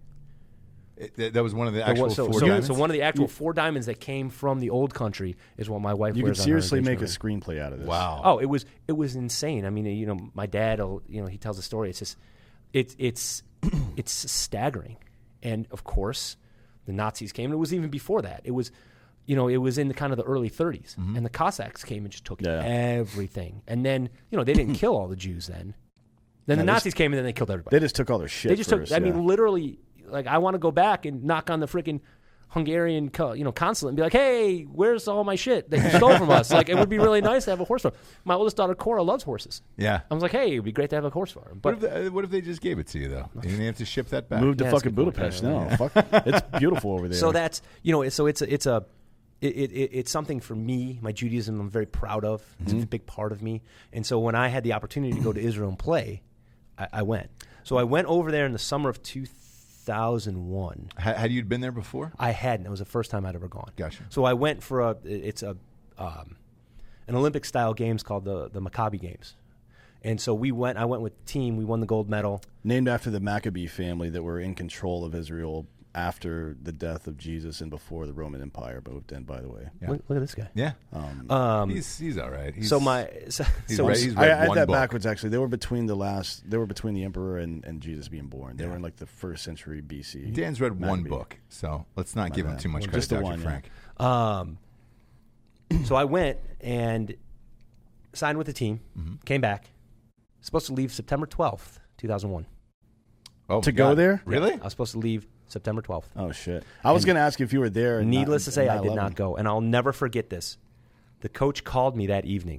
That was one of the actual so, 4 so, diamonds? so one of the actual 4 diamonds that came from the old country is what my wife You could wears on her seriously make a engagement screenplay out of this. Wow. ring. Oh, it was insane. I mean, my dad, he tells a story. It's just, it's staggering. And of course, the Nazis came. And it was even before that. It was, it was in the kind of the early 30s, and the Cossacks came and just took everything. And then, they didn't kill all the Jews then. Then the Nazis came and then they killed everybody. They just took all their shit. They just took. first, I yeah. mean, literally, like I want to go back and knock on the freaking Hungarian, consulate and be like, "Hey, where's all my shit that you stole from us?" Like, it would be really nice to have a horse farm. My oldest daughter Cora loves horses. Yeah. I was like, "Hey, it'd be great to have a horse farm." But What if they just gave it to you, though? You didn't have to ship that back. Moved to Yeah, that's fucking a good point. Budapest. Yeah, No, fuck. It's beautiful over there. so that's it's something for me. My Judaism, I'm very proud of. It's a big part of me. And so when I had the opportunity to go to Israel and play, I went. So I went over there in the summer of 2001. Had you been there before? I hadn't. It was the first time I'd ever gone. Gotcha. So I went for an Olympic style games called the Maccabi Games, and so I went with the team. We won the gold medal. named after the Maccabee family that were in control of Israel after the death of Jesus and before the Roman Empire moved in. By the way, Yeah. Look at this guy. Yeah. He's all right. He's He's read I had one that book. backwards. Actually, they were between the emperor and Jesus being born. They were in like the 1st century BC. Dan's read one Maccabee. book, so let's not give him bad. too much Well, credit, just the Dr. one, yeah. Frank. So I went and signed with the team. Came back. Supposed to leave September 12th, 2001. Oh, To my go God. there? Really? I was supposed to leave September 12th. Oh shit! I was going to ask you if you were there. and Needless not- to say, I did 9/11. not go. And I'll never forget this. The coach called me that evening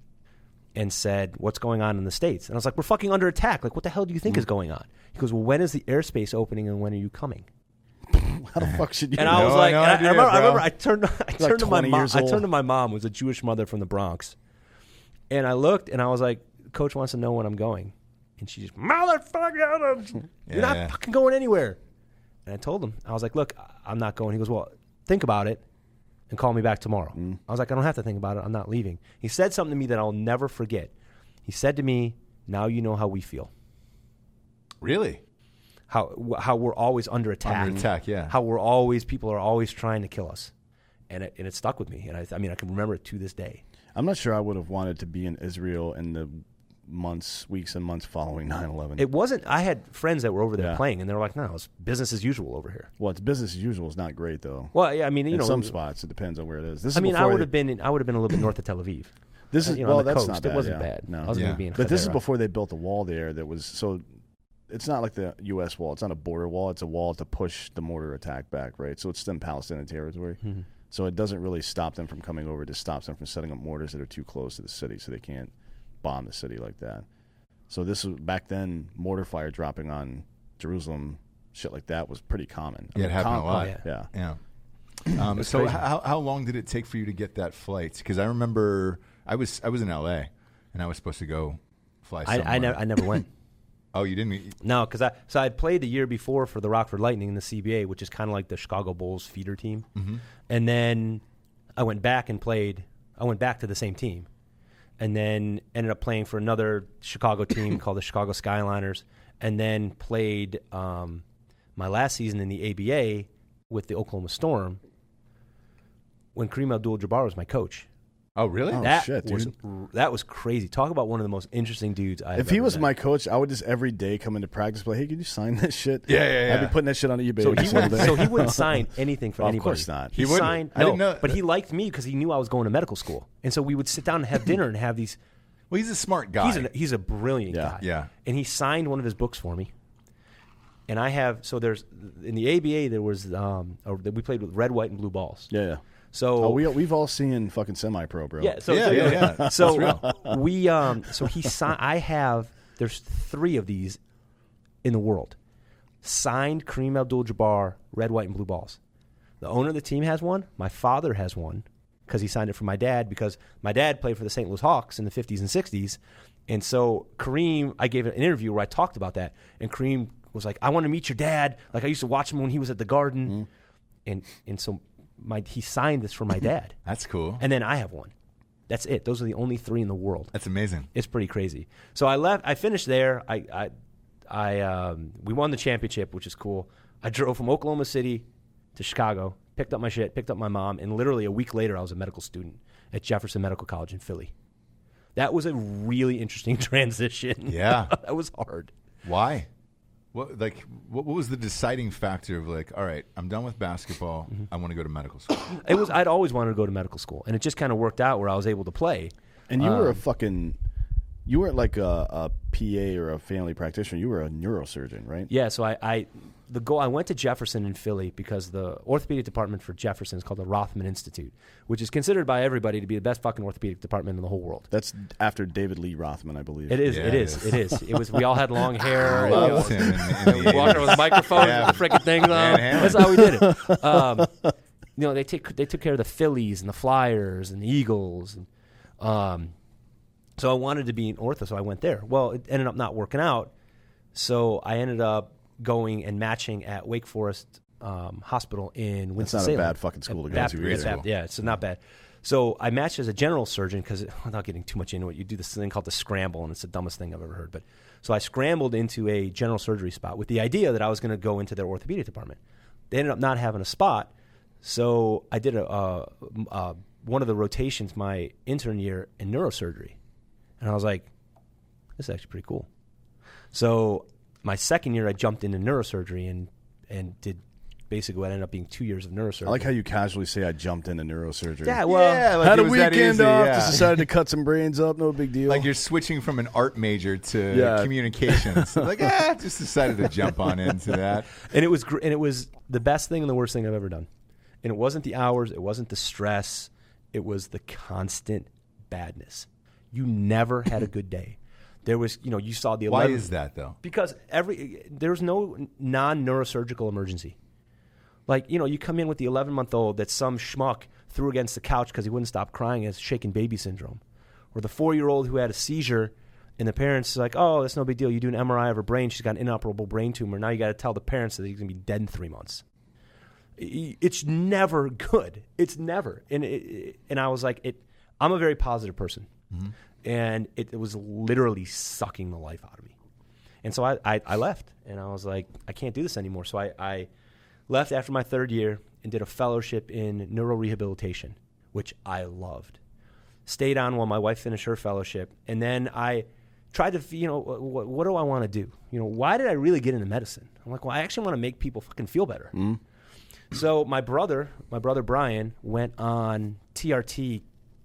and said, "What's going on in the States?" And I was like, "We're fucking under attack. Like, what the hell do you think is going on?" He goes, "Well, when is the airspace opening and when are you coming?" How the fuck should you? And know? I was No like, idea, and I remember bro. I turned to my 20 mom. years I old. turned to my mom, who was a Jewish mother from the Bronx. And I looked and I was like, "Coach wants to know when I'm going." And she just, "Motherfucker, you're Yeah. not fucking going anywhere." And I told him, I was like, "Look, I'm not going." He goes, "Well, think about it and call me back tomorrow." I was like, "I don't have to think about it. I'm not leaving." He said something to me that I'll never forget. He said to me, "Now you know how we feel. Really? How we're always under attack. Under attack, yeah. How people are always trying to kill us." And it stuck with me. And I mean, I can remember it to this day. I'm not sure I would have wanted to be in Israel in the weeks and months following 9/11. It wasn't. I had friends that were over there Yeah. playing, and they were like, "No, it's business as usual over here." Well, it's business as usual. It's not great though. Well, yeah, I mean, In some spots, it depends on where it is. This is I mean, I before would have been a little bit north of Tel Aviv. This is on well, the that's coast. not bad. It wasn't yeah. bad. No, I was going to be in but this is Hadera. before they built the wall there. That was so. It's not like the U.S. wall. It's not a border wall. It's a wall to push the mortar attack back, right? So it's still Palestinian territory. So it doesn't really stop them from coming over. It just stops them from setting up mortars that are too close to the city, so they can't bomb the city like that. So this was back then. Mortar fire dropping on Jerusalem, shit like that was pretty common. Yeah, it happened a lot. Yeah. So how long did it take for you to get that flight? Because I remember I was in LA and I was supposed to go fly somewhere. I never went. Oh, you didn't? No, because I had played the year before for the Rockford Lightning in the CBA, which is kind of like the Chicago Bulls feeder team. Mm-hmm. And then I went back and played. I went back to the same team, and then ended up playing for another Chicago team called the Chicago Skyliners, and then played my last season in the ABA with the Oklahoma Storm when Kareem Abdul-Jabbar was my coach. Oh, really? Oh, shit, dude. That was crazy. Talk about one of the most interesting dudes I've If he ever was met. my coach, I would just every day come into practice, like, hey, can you sign this shit? Yeah. I'd be putting that shit on eBay. So he wouldn't sign anything for Well, of anybody. course not. He He wouldn't. signed. I No, didn't know- but he liked me because he knew I was going to medical school, and so we would sit down and have dinner and have these. Well, he's a smart guy. He's a brilliant guy. Yeah. And he signed one of his books for me. And I have there's in the ABA there was we played with red, white, and blue balls. Yeah. So We've all seen fucking semi-pro, bro. yeah. So Yeah. So we so he signed. There's 3 of these in the world. Signed Kareem Abdul-Jabbar, red, white, and blue balls. The owner of the team has one. My father has one because he signed it for my dad because my dad played for the St. Louis Hawks in the 50s and 60s. And so Kareem, I gave an interview where I talked about that. And Kareem was like, I want to meet your dad. Like I used to watch him when he was at the Garden. And so he signed this for my dad. That's cool. And then I have one. That's it. Those are the only 3 in the world. That's amazing. It's pretty crazy. So I left. I finished there. We won the championship, which is cool. I drove from Oklahoma City to Chicago, picked up my shit, picked up my mom, and literally a week later, I was a medical student at Jefferson Medical College in Philly. That was a really interesting transition. Yeah. That was hard. Why? What was the deciding factor of like, all right, I'm done with basketball. I want to go to medical school. I'd always wanted to go to medical school, and it just kind of worked out where I was able to play. And you were you weren't like a PA or a family practitioner. You were a neurosurgeon, right? Yeah, so I went to Jefferson in Philly because the orthopedic department for Jefferson is called the Rothman Institute, which is considered by everybody to be the best fucking orthopedic department in the whole world. That's after David Lee Rothman, I believe. It is. Yeah, It is. It was. We all had long hair. I loved him in the Walking around with microphones Yeah. and the freaking things on. Hammer. That's how we did it. They took care of the Phillies and the Flyers and the Eagles. And, so I wanted to be an ortho, so I went there. Well, it ended up not working out, so I ended up going and matching at Wake Forest Hospital in Winston-Salem. That's not a bad fucking school to go to either. Yeah, it's not bad. So I matched as a general surgeon because, without getting too much into it, you do this thing called the scramble, and it's the dumbest thing I've ever heard. But so I scrambled into a general surgery spot with the idea that I was going to go into their orthopedic department. They ended up not having a spot, so I did one of the rotations my intern year in neurosurgery. And I was like, this is actually pretty cool. So my second year, I jumped into neurosurgery and did basically what ended up being 2 years of neurosurgery. I like how you casually say I jumped into neurosurgery. Yeah, well, like had it a was that weekend easy, off, yeah. just decided to cut some brains up, no big deal. Like you're switching from an art major to Yeah. communications. Like, just decided to jump on into that. and it was the best thing and the worst thing I've ever done. And it wasn't the hours, it wasn't the stress, it was the constant badness. You never had a good day. There was, you saw the 11. Why is that though? Because there's no non-neurosurgical emergency. Like, you come in with the 11-month-old that some schmuck threw against the couch because he wouldn't stop crying as shaken baby syndrome. Or the 4-year-old who had a seizure and the parents are like, oh, that's no big deal. You do an MRI of her brain. She's got an inoperable brain tumor. Now you got to tell the parents that he's going to be dead in 3 months. It's never good. It's never. And I was like, I'm a very positive person. Mm-hmm. And it was literally sucking the life out of me. And so I left. And I was like, I can't do this anymore. So I left after my 3rd year and did a fellowship in neurorehabilitation, which I loved. Stayed on while my wife finished her fellowship. And then I tried to, what do I want to do? Why did I really get into medicine? I'm like, well, I actually want to make people fucking feel better. Mm. So my brother Brian, went on TRT,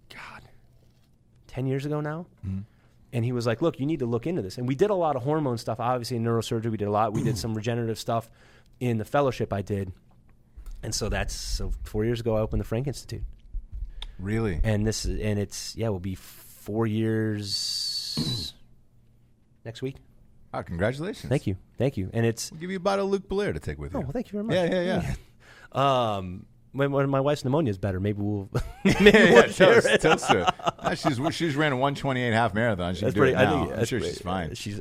10 years ago now. Mm-hmm. And he was like, look, you need to look into this. And we did a lot of hormone stuff. Obviously in neurosurgery, we did some regenerative stuff in the fellowship I did. And so 4 years ago I opened the Frank Institute. Really? And will be 4 years next week. Oh, congratulations. Thank you. And it's We'll give you a bottle of Luc Belair to take with you. well, thank you very much. Yeah. When my wife's pneumonia is better, maybe we'll Toast to her. She's ran a 1:28 half marathon. She can do it now. I'm sure she's fine. She's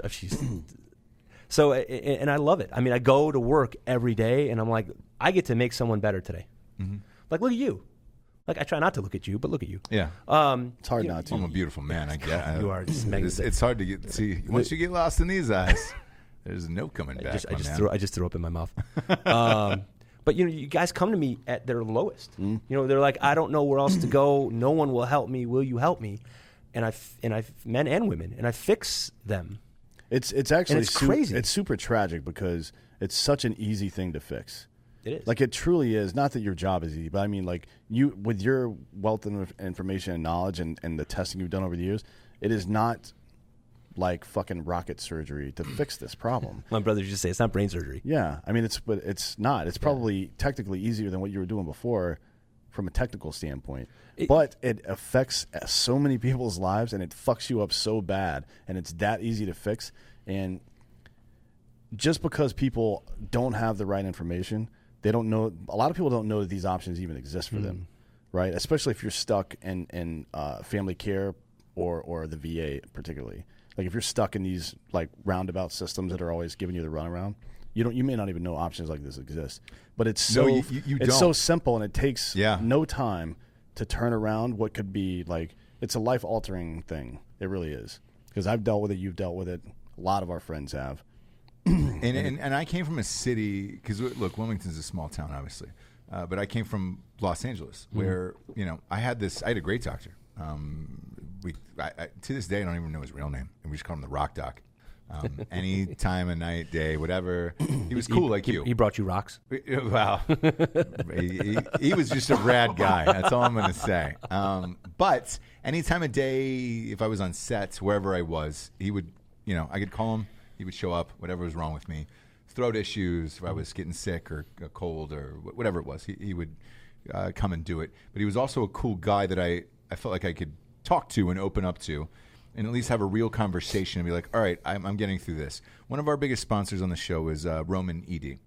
so, and I love it. I mean, I go to work every day, and I'm like, I get to make someone better today. Mm-hmm. Like, look at you. Like, I try not to look at you, but look at you. Yeah. It's hard not to. I'm a beautiful man. I get. You are. It's hard to see. Once you get lost in these eyes, there's no coming back. I just threw up in my mouth. But you guys come to me at their lowest. They're like, I don't know where else to go. No one will help me. Will you help me? And I men and women, and I fix them. It's actually crazy. It's super tragic because it's such an easy thing to fix. It is. Like, it truly is. Not that your job is easy, but I mean, like, you, with your wealth of information and knowledge and the testing you've done over the years, it is not like fucking rocket surgery to fix this problem. My brother used to say it's not brain surgery. Yeah, I mean, it's not. It's probably technically easier than what you were doing before from a technical standpoint. But it affects so many people's lives, and it fucks you up so bad, and it's that easy to fix. And just because people don't have the right information, they don't know. A lot of people don't know that these options even exist for them, right? Especially if you're stuck in family care or the VA particularly. Like, if you're stuck in these like roundabout systems that are always giving you the runaround, you may not even know options like this exist. But it's so it's so simple, and it takes no time to turn around what could be like, it's a life altering thing. It really is, because I've dealt with it. You've dealt with it. A lot of our friends have. And I came from a city, because look, Wilmington's a small town, obviously, but I came from Los Angeles, where I had a great doctor. To this day, I don't even know his real name, and we just call him the Rock Doc. Any time of night, day, whatever. He was cool like you. He brought you rocks? Wow. he was just a rad guy. That's all I'm going to say. But any time of day, if I was on sets, wherever I was, he would, I could call him. He would show up, whatever was wrong with me. Throat issues, if I was getting sick or a cold or whatever it was, he would come and do it. But he was also a cool guy that I felt like I could talk to and open up to, and at least have a real conversation and be like, all right, I'm getting through this. One of our biggest sponsors on the show is Roman ED.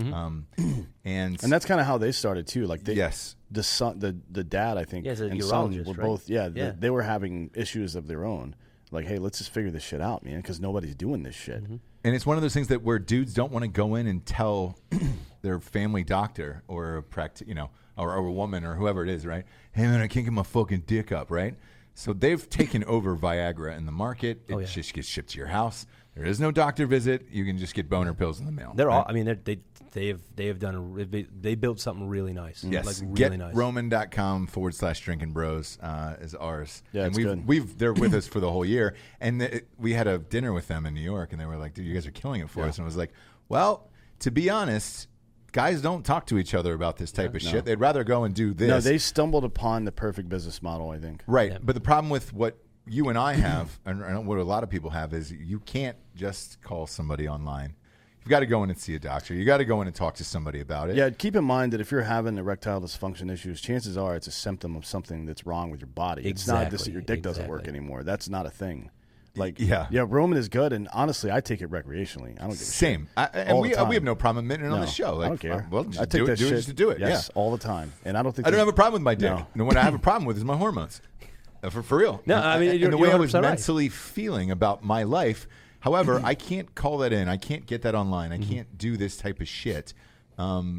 And that's kind of how they started too. Like, the son, the dad, I think, and son were right? both, they were having issues of their own. Like, hey, let's just figure this shit out, man, because nobody's doing this shit. And it's one of those things that where dudes don't want to go in and tell their family doctor or or a woman or whoever it is, right? Hey, man, I can't get my fucking dick up, right? So they've taken over Viagra in the market. It just gets shipped to your house. There is no doctor visit. You can just get boner pills in the mail. They're all. I mean, they have done. They built something really nice. Yes, like really nice. GetRoman.com/Drinking Bros is ours. Yeah, and they're with us for the whole year. And we had a dinner with them in New York, and they were like, "Dude, you guys are killing it for us." And I was like, "Well, to be honest, guys don't talk to each other about this type of shit. They'd rather go and do this." No, they stumbled upon the perfect business model, I think. Right, but the problem with what you and I have, and what a lot of people have, is you can't just call somebody online. You've got to go in and see a doctor. You got to go in and talk to somebody about it. Yeah, keep in mind that if you're having erectile dysfunction issues, chances are it's a symptom of something that's wrong with your body. It's not just that your dick doesn't work anymore. That's not a thing. Like, Roman is good, and honestly, I take it recreationally. I don't give a Same. shit. We have no problem admitting it on the show. Like, I don't care. Well, just I take that shit just to do it. Yes, all the time. And I don't think I don't have a problem with my dick. No, what I have a problem with is my hormones. For real. No, I mean, and the way I was mentally feeling about my life. However, I can't call that in. I can't get that online. I can't do this type of shit. And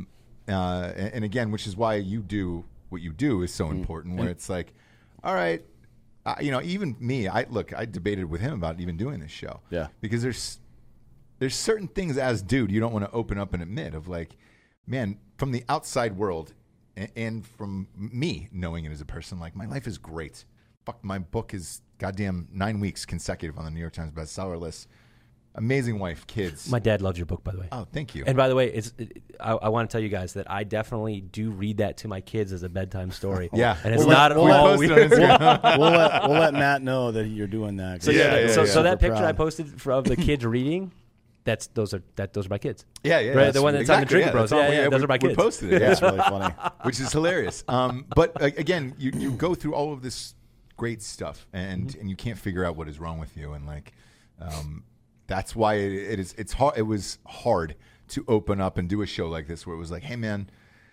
again, which is why you do what you do is so important. Where it's like, all right. Even me, I debated with him about even doing this show. Yeah. Because there's certain things as dude you don't want to open up and admit of, like, man, from the outside world and from me knowing it as a person, like, my life is great. Fuck, my book is goddamn 9 weeks consecutive on the New York Times bestseller list. Amazing wife, kids. My dad loves your book, by the way. Oh, thank you. And by the way, I want to tell you guys that I definitely do read that to my kids as a bedtime story. Yeah. And it's not at all weird. We'll let Matt know that you're doing that. So that picture I posted of the kids reading, those are my kids. Yeah. Right? The one that's on the Drinking Bros. Yeah, those are my we kids. posted it. Yeah. It's really funny. Which is hilarious. But again, you go through all of this great stuff, and you can't figure out what is wrong with you, and like that's why it's hard. It was hard to open up and do a show like this, where it was like, hey man,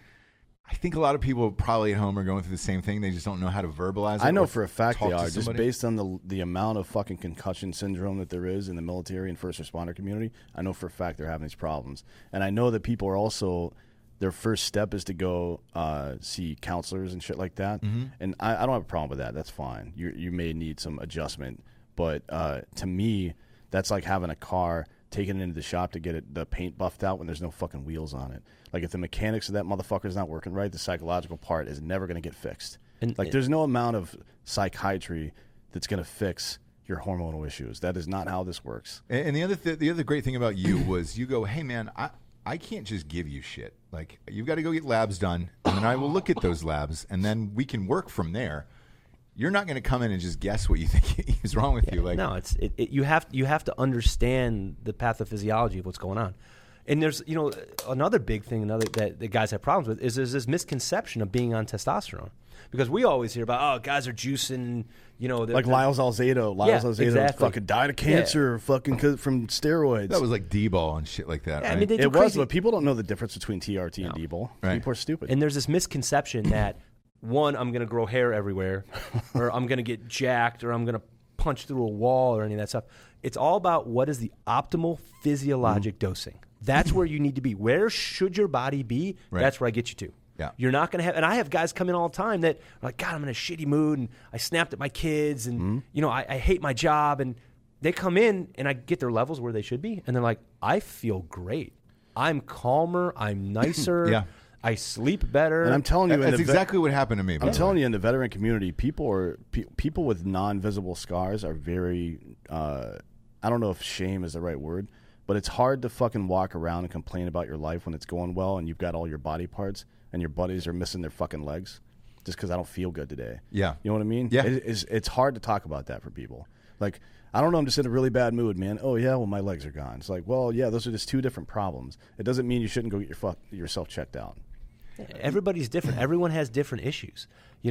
I think a lot of people probably at home are going through the same thing. They just don't know how to verbalize it. I know for a fact they talk to are, just somebody. based on the amount of fucking concussion syndrome that there is in the military and first responder community. I know for a fact they're having these problems. And I know that people are also, their first step is to go see counselors and shit like that. And I don't have a problem with that. That's fine. You may need some adjustment. But to me, that's like having a car, taking it into the shop to get the paint buffed out when there's no fucking wheels on it. Like if the mechanics of that motherfucker's not working right, the psychological part is never going to get fixed. And there's no amount of psychiatry that's going to fix your hormonal issues. That is not how this works. And the other great thing about you was you go, hey man, I can't just give you shit. Like you've got to go get labs done, and then I will look at those labs, and then we can work from there. You're not going to come in and just guess what you think is wrong with you. Like no, you have to understand the pathophysiology of what's going on. And there's another big thing that the guys have problems with is there's this misconception of being on testosterone, because we always hear about guys are juicing, like Lyle Zalzado. Exactly. Fucking died of cancer, fucking from steroids. that was like D-ball and shit like that. Yeah, right? I mean, they do It was, crazy. but people don't know the difference between TRT and D-ball. Right. People are stupid. And there's this misconception that one, I'm going to grow hair everywhere, or I'm going to get jacked, or I'm going to punch through a wall, or any of that stuff. It's all about what is the optimal physiologic dosing. That's where you need to be. Where should your body be? Right. That's where I get you to. Yeah. You're not going to have, and I have guys come in all the time that are like, God, I'm in a shitty mood, and I snapped at my kids, and I hate my job, and they come in, and I get their levels where they should be, and they're like, I feel great. I'm calmer. I'm nicer. Yeah. I sleep better. And I'm telling you, That's exactly what happened to me. I'm telling you, in the veteran community, people with non-visible scars are very. I don't know if shame is the right word, but it's hard to fucking walk around and complain about your life when it's going well and you've got all your body parts and your buddies are missing their fucking legs just because I don't feel good today. Yeah. You know what I mean? Yeah. It's hard to talk about that for people. Like, I don't know, I'm just in a really bad mood, man. Oh, yeah, well, my legs are gone. It's like, well, yeah, those are just two different problems. It doesn't mean you shouldn't go get yourself checked out. Everybody's different. Everyone has different issues.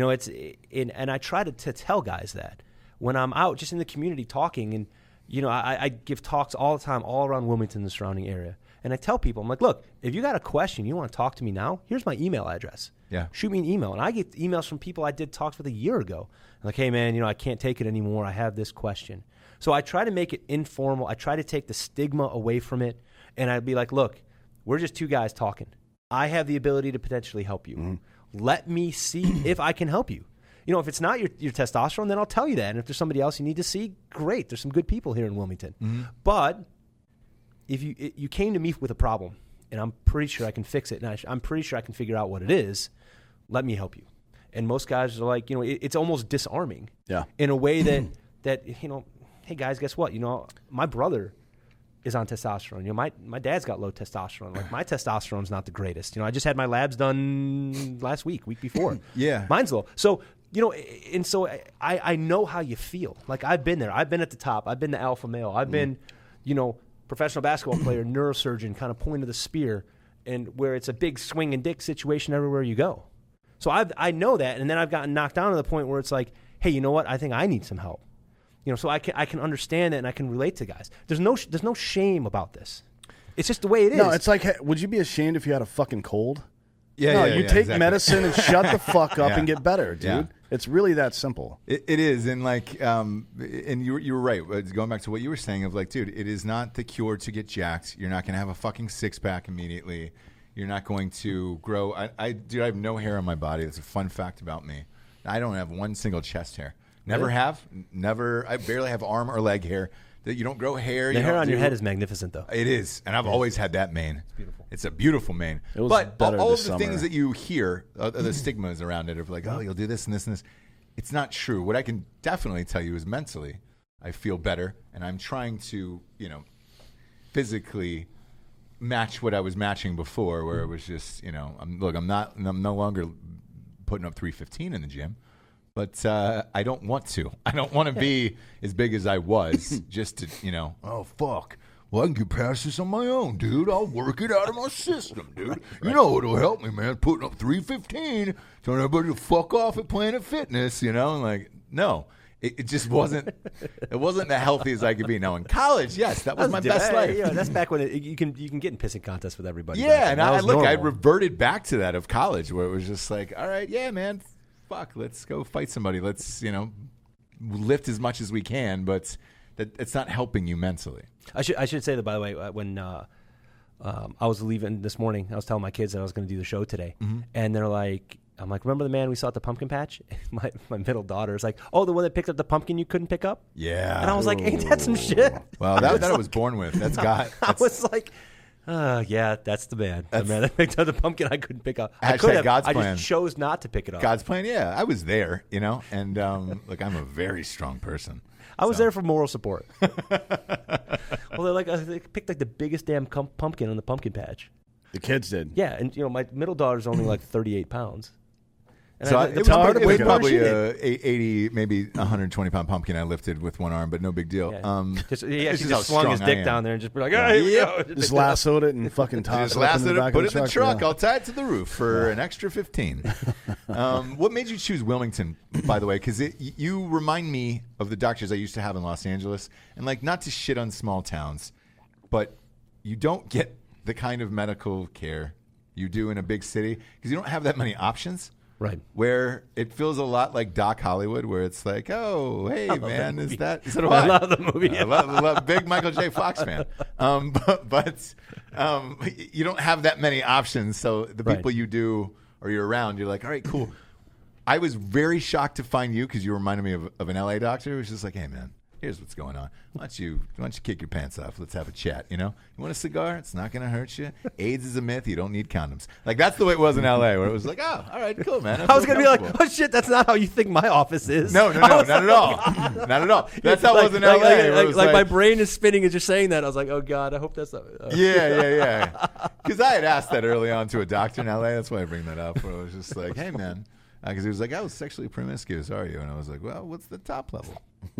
And I try to tell guys that when I'm out just in the community talking, and I give talks all the time all around Wilmington and the surrounding area. And I tell people, I'm like, look, if you got a question, you want to talk to me now, here's my email address. Yeah. Shoot me an email. And I get emails from people I did talks with a year ago. I'm like, hey, man, I can't take it anymore. I have this question. So I try to make it informal. I try to take the stigma away from it. And I'd be like, look, we're just two guys talking. I have the ability to potentially help you. Let me see if I can help you. If it's not your testosterone, then I'll tell you that. And if there's somebody else you need to see, great. There's some good people here in Wilmington. But if you came to me with a problem, and I'm pretty sure I can fix it, and I'm pretty sure I can figure out what it is, let me help you. And most guys are like, it's almost disarming. Yeah. In a way that hey guys, guess what? My brother is on testosterone. My dad's got low testosterone. Like my testosterone's not the greatest. I just had my labs done last week before. Yeah. Mine's low. So, and so I know how you feel. Like I've been there. I've been at the top. I've been the alpha male. I've been, professional basketball player, neurosurgeon, kind of point of the spear, and where it's a big swing and dick situation everywhere you go. So I know that, and then I've gotten knocked down to the point where it's like, hey, you know what? I think I need some help. So I can understand it and I can relate to guys. There's no shame about this. It's just the way it is. No, it's like, hey, would you be ashamed if you had a fucking cold? Yeah, no, yeah, you yeah, take exactly. medicine and shut the fuck up Yeah. and get better, dude. Yeah. It's really that simple. It is, and and you were right. Going back to what you were saying of like, dude, it is not the cure to get jacked. You're not going to have a fucking six pack immediately. You're not going to grow. I have no hair on my body. That's a fun fact about me. I don't have one single chest hair. Never Really? have. Never. I barely have arm or leg hair. That you don't grow hair. the you hair don't on your do- head is magnificent, though. It is, and I've always had that mane. It's beautiful. It's a beautiful mane. It was But better all of this the things summer. that you hear, the stigmas around it of like, oh, you'll do this and this and this. It's not true. What I can definitely tell you is mentally, I feel better, and I'm trying to, physically match what I was matching before, where it was just, I'm no longer putting up 315 in the gym. But I don't want to. I don't want to be as big as I was just to, oh, fuck. Well, I can get past this on my own, dude. I'll work it out of my system, dude. You know what'll help me, man? Putting up 315, telling everybody to fuck off at Planet Fitness, you know? And like, no. It just wasn't. It wasn't the healthiest I could be. Now in college, yes, that was my best life. Yeah, that's back when you can get in pissing contests with everybody. Yeah, and I normal. reverted back to that of college, where it was just like, all right, yeah, man, fuck, let's go fight somebody. Let's lift as much as we can, but it's not helping you mentally. I should say that, by the way, when I was leaving this morning, I was telling my kids that I was going to do the show today, and they're like. I'm like, remember the man we saw at the pumpkin patch? My middle daughter is like, oh, the one that picked up the pumpkin you couldn't pick up? Yeah. And I was like, ain't that some shit? Well, that I was born with. That's God. I was like, yeah, that's the man. The man that picked up the pumpkin I couldn't pick up. I Hashtag could have. God's I plan. just chose not to pick it up. God's plan, yeah. I was there, and look, I'm a very strong person. I was there for moral support. Well, they picked like the biggest damn pumpkin on the pumpkin patch. The kids did. Yeah, and my middle daughter's only like 38 pounds. And So the it was probably a 80, maybe 120-pound pumpkin I lifted with one arm, but no big deal. Yeah. He it's actually how just slung his strong I dick am. down there and just be like, here we go. Just lassoed it and fucking tossed Just it up in lasted the it, back put of it in the truck. Yeah. I'll tie it to the roof for an extra 15. What made you choose Wilmington, by the way? Because you remind me of the doctors I used to have in Los Angeles. And, like, not to shit on small towns, but you don't get the kind of medical care you do in a big city because you don't have that many options. Right. Where it feels a lot like Doc Hollywood, where it's like, oh, hey, man, is that I love the movie. I love big Michael J. Fox fan. But you don't have that many options. So the people you do or you're around, you're like, all right, cool. I was very shocked to find you because you reminded me of an LA doctor who was just like, hey, man, here's what's going on. Why don't you kick your pants off? Let's have a chat. You want a cigar? It's not going to hurt you. AIDS is a myth. You don't need condoms. Like, that's the way it was in LA, where it was like, oh, all right, cool, man. I was going to be like, oh, shit, that's not how you think my office is. No, not at all. Not at all. That's how it was in LA. Like my brain is spinning as you're saying that. I was like, oh, God, I hope that's not. Yeah. Because I had asked that early on to a doctor in LA. That's why I bring that up. Where I was just like, hey, man. Because he was like, I was sexually promiscuous, are you? And I was like, well, what's the top level?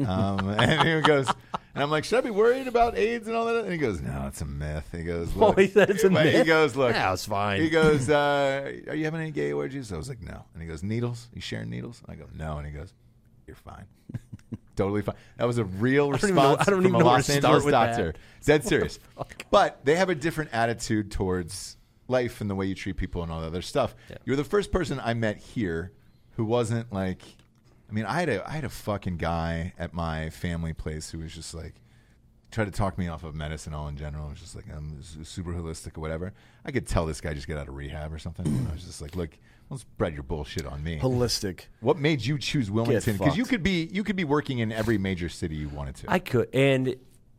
And he goes, and I'm like, should I be worried about AIDS and all that? And he goes, no, it's a myth. He goes, look. Oh, he said it's a myth? He goes, look. Yeah, it's fine. He goes, are you having any gay orgies? I was like, no. And he goes, needles? You sharing needles? I go, no. And he goes, you're fine. Totally fine. That was a real response from a Los Angeles doctor. Dead serious. But they have a different attitude towards life and the way you treat people and all that other stuff. Yeah. You're the first person I met here who wasn't like, I mean, I had a fucking guy at my family place who was just like, tried to talk me off of medicine all in general. It was just like, I'm super holistic or whatever. I could tell this guy just got out of rehab or something. And I was just like, look, don't spread your bullshit on me. Holistic. What made you choose Wilmington? Because you could be working in every major city you wanted to. I could. And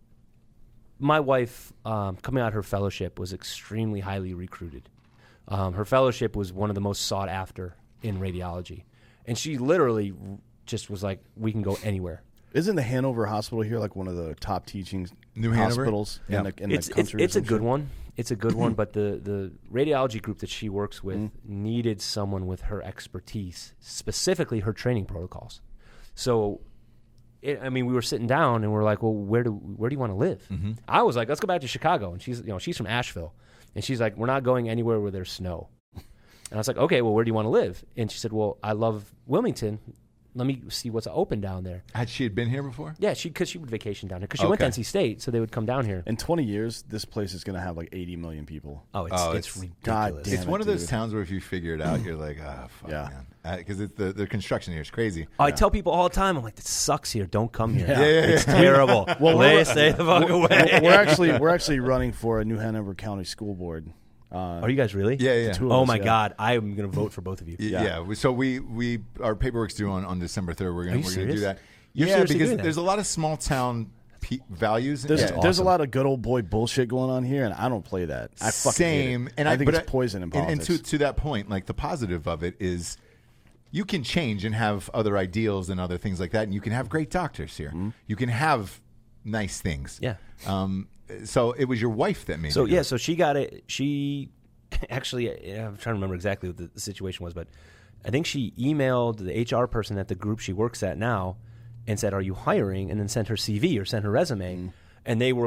my wife, coming out of her fellowship, was extremely highly recruited. Her fellowship was one of the most sought after in radiology. And she literally just was like, we can go anywhere. Isn't the Hanover Hospital here like one of the top teaching hospitals in the country? It's a good one. It's a good one, but the radiology group that she works with needed someone with her expertise, specifically her training protocols. So, we were sitting down and we're like, well, where do you want to live? Mm-hmm. I was like, let's go back to Chicago. And she's from Asheville. And she's like, we're not going anywhere where there's snow. And I was like, okay, well, where do you want to live? And she said, well, I love Wilmington. Let me see what's open down there. Had she been here before? Yeah, because she would vacation down here. Because she went to NC State, so they would come down here. In 20 years, this place is going to have like 80 million people. Oh, it's ridiculous. God damn it's one of those towns where if you figure it out, you're like, fuck, man. Because the construction here is crazy. I tell people all the time, I'm like, this sucks here. Don't come here. Yeah. It's terrible. Well, stay the fuck away. We're actually running for a New Hanover County School Board. Are you guys really? Yeah. Oh my God, I am going to vote for both of you. Yeah. So we our paperwork's due on December 3rd. We're going to do that. You're because there's a lot of small town values. There's a lot of good old boy bullshit going on here, and I don't play that. I fucking hate it. And I think it's poison in politics. And to that point, like the positive of it is, you can change and have other ideals and other things like that, and you can have great doctors here. Mm-hmm. You can have nice things. Yeah. So it was your wife that made. So she got it. She actually, I'm trying to remember exactly what the situation was, but I think she emailed the HR person at the group she works at now and said, "Are you hiring?" And then sent her CV or sent her resume, and they were like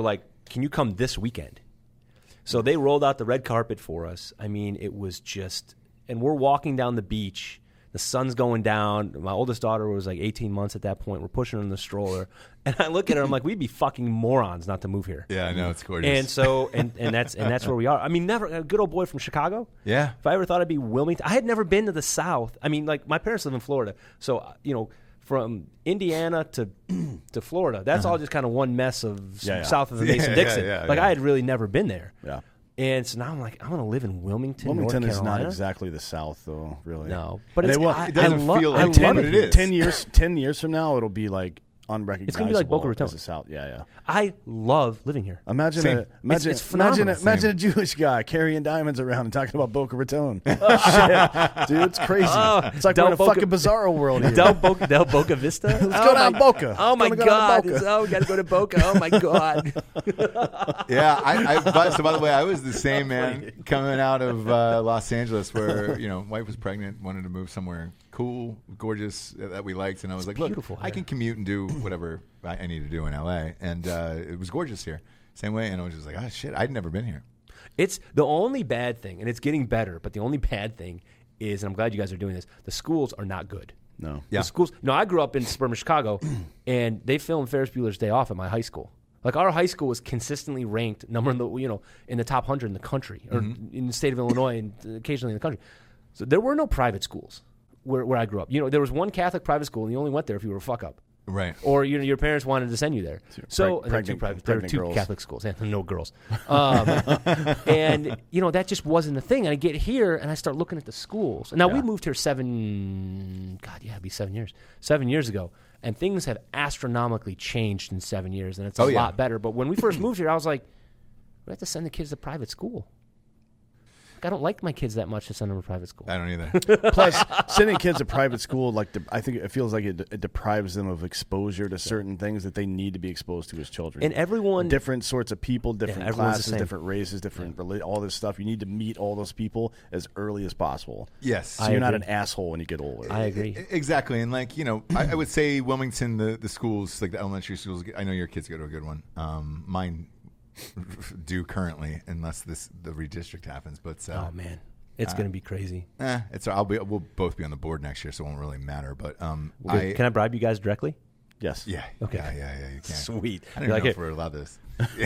can you come this weekend? So they rolled out the red carpet for us. I mean, it was just, and we're walking down the beach. The sun's going down. My oldest daughter was like 18 months at that point. We're pushing her in the stroller. And I look at her, I'm like, we'd be fucking morons not to move here. Yeah, I know, it's gorgeous. And so, and that's where we are. I mean, never, a good old boy from Chicago. Yeah. If I ever thought I'd be Wilmington, I had never been to the South. I mean, like, my parents live in Florida. So, you know, from Indiana to Florida, that's all just kind of one mess of south of the Mason-Dixon. I had really never been there. Yeah. And so now I'm like, I want to live in Wilmington, Wilmington North is Carolina. not exactly the South, though, really. No. But it doesn't feel like 10, what it is. 10 years from now, it'll be like unrecognizable. It's going to be like Boca Raton. As the South. Yeah. I love living here. Imagine It's phenomenal. imagine a Jewish guy carrying diamonds around and talking about Boca Raton. Shit, dude, it's crazy. It's like we're in a fucking bizarro world here. Del Boca Vista? Let's go down Boca. Oh, my God. We got to go to Boca. Oh, my God. Yeah, so by the way, I was the same, man, coming out of Los Angeles where, you know, wife was pregnant, wanted to move somewhere cool, gorgeous, that we liked. And I was like, look, beautiful I can commute and do whatever I need to do in L.A. And it was gorgeous here. Same way. And I was just like, oh, shit, I'd never been here. It's the only bad thing, and it's getting better, but the only bad thing is, and I'm glad you guys are doing this, the schools are not good. No. Yeah. The schools. No, I grew up in suburban Chicago, and they filmed Ferris Bueller's Day Off at my high school. Like, our high school was consistently ranked in the top 100 in the country, or in the state of Illinois, and occasionally in the country. So there were no private schools where I grew up. You know, there was one Catholic private school, and you only went there if you were a fuck up. Right. Or your parents wanted to send you there. So there were two girls. Catholic schools, and no girls. And that just wasn't a thing. And I get here and I start looking at the schools. Now we moved here it'd be 7 years. 7 years ago, and things have astronomically changed in 7 years, and it's a lot better. But when we first moved here, I was like, we have to send the kids to private school. I don't like my kids that much to send them to private school. I don't either. Plus, sending kids to private school, I think it feels like it deprives them of exposure to certain things that they need to be exposed to as children. And everyone, different sorts of people, different classes, the different races, different all this stuff. You need to meet all those people as early as possible. Yes. So you're not an asshole when you get older. I agree. Exactly. And I would say Wilmington, the schools, like the elementary schools, I know your kids go to a good one. Mine do currently, unless the redistrict happens. But oh man, it's going to be crazy. We'll both be on the board next year, so it won't really matter. But can I bribe you guys directly? Yes. Yeah. Okay. Yeah. You can. Sweet. I don't know if we're allowed this.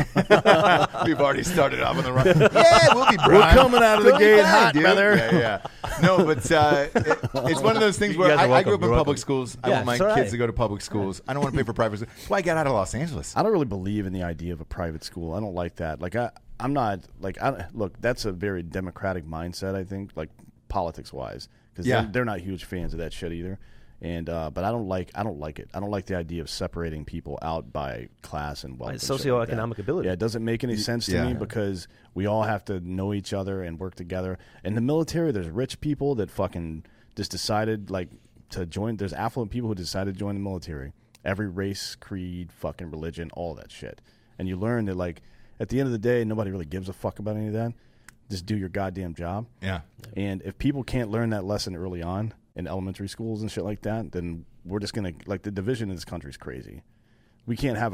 We've already started off on the run. Yeah, we'll be Brian. We're coming out of the gate hot, dude. brother. Yeah. No, but it's one of those things where I grew up in public schools. I want my kids to go to public schools. I don't want to pay for private schools. That's why I got out of Los Angeles. I don't really believe in the idea of a private school. I don't like that. Like I'm not like look. That's a very democratic mindset. I think, like politics wise, because they're not huge fans of that shit either. And but I don't like it. I don't like the idea of separating people out by class and wealth. Socioeconomic ability. Yeah, it doesn't make any sense to me because we all have to know each other and work together. In the military, there's rich people that fucking just decided to join. There's affluent people who decided to join the military. Every race, creed, fucking religion, all that shit. And you learn that at the end of the day, nobody really gives a fuck about any of that. Just do your goddamn job. Yeah. And if people can't learn that lesson early on in elementary schools and shit like that, then we're just going to, the division in this country is crazy. We can't have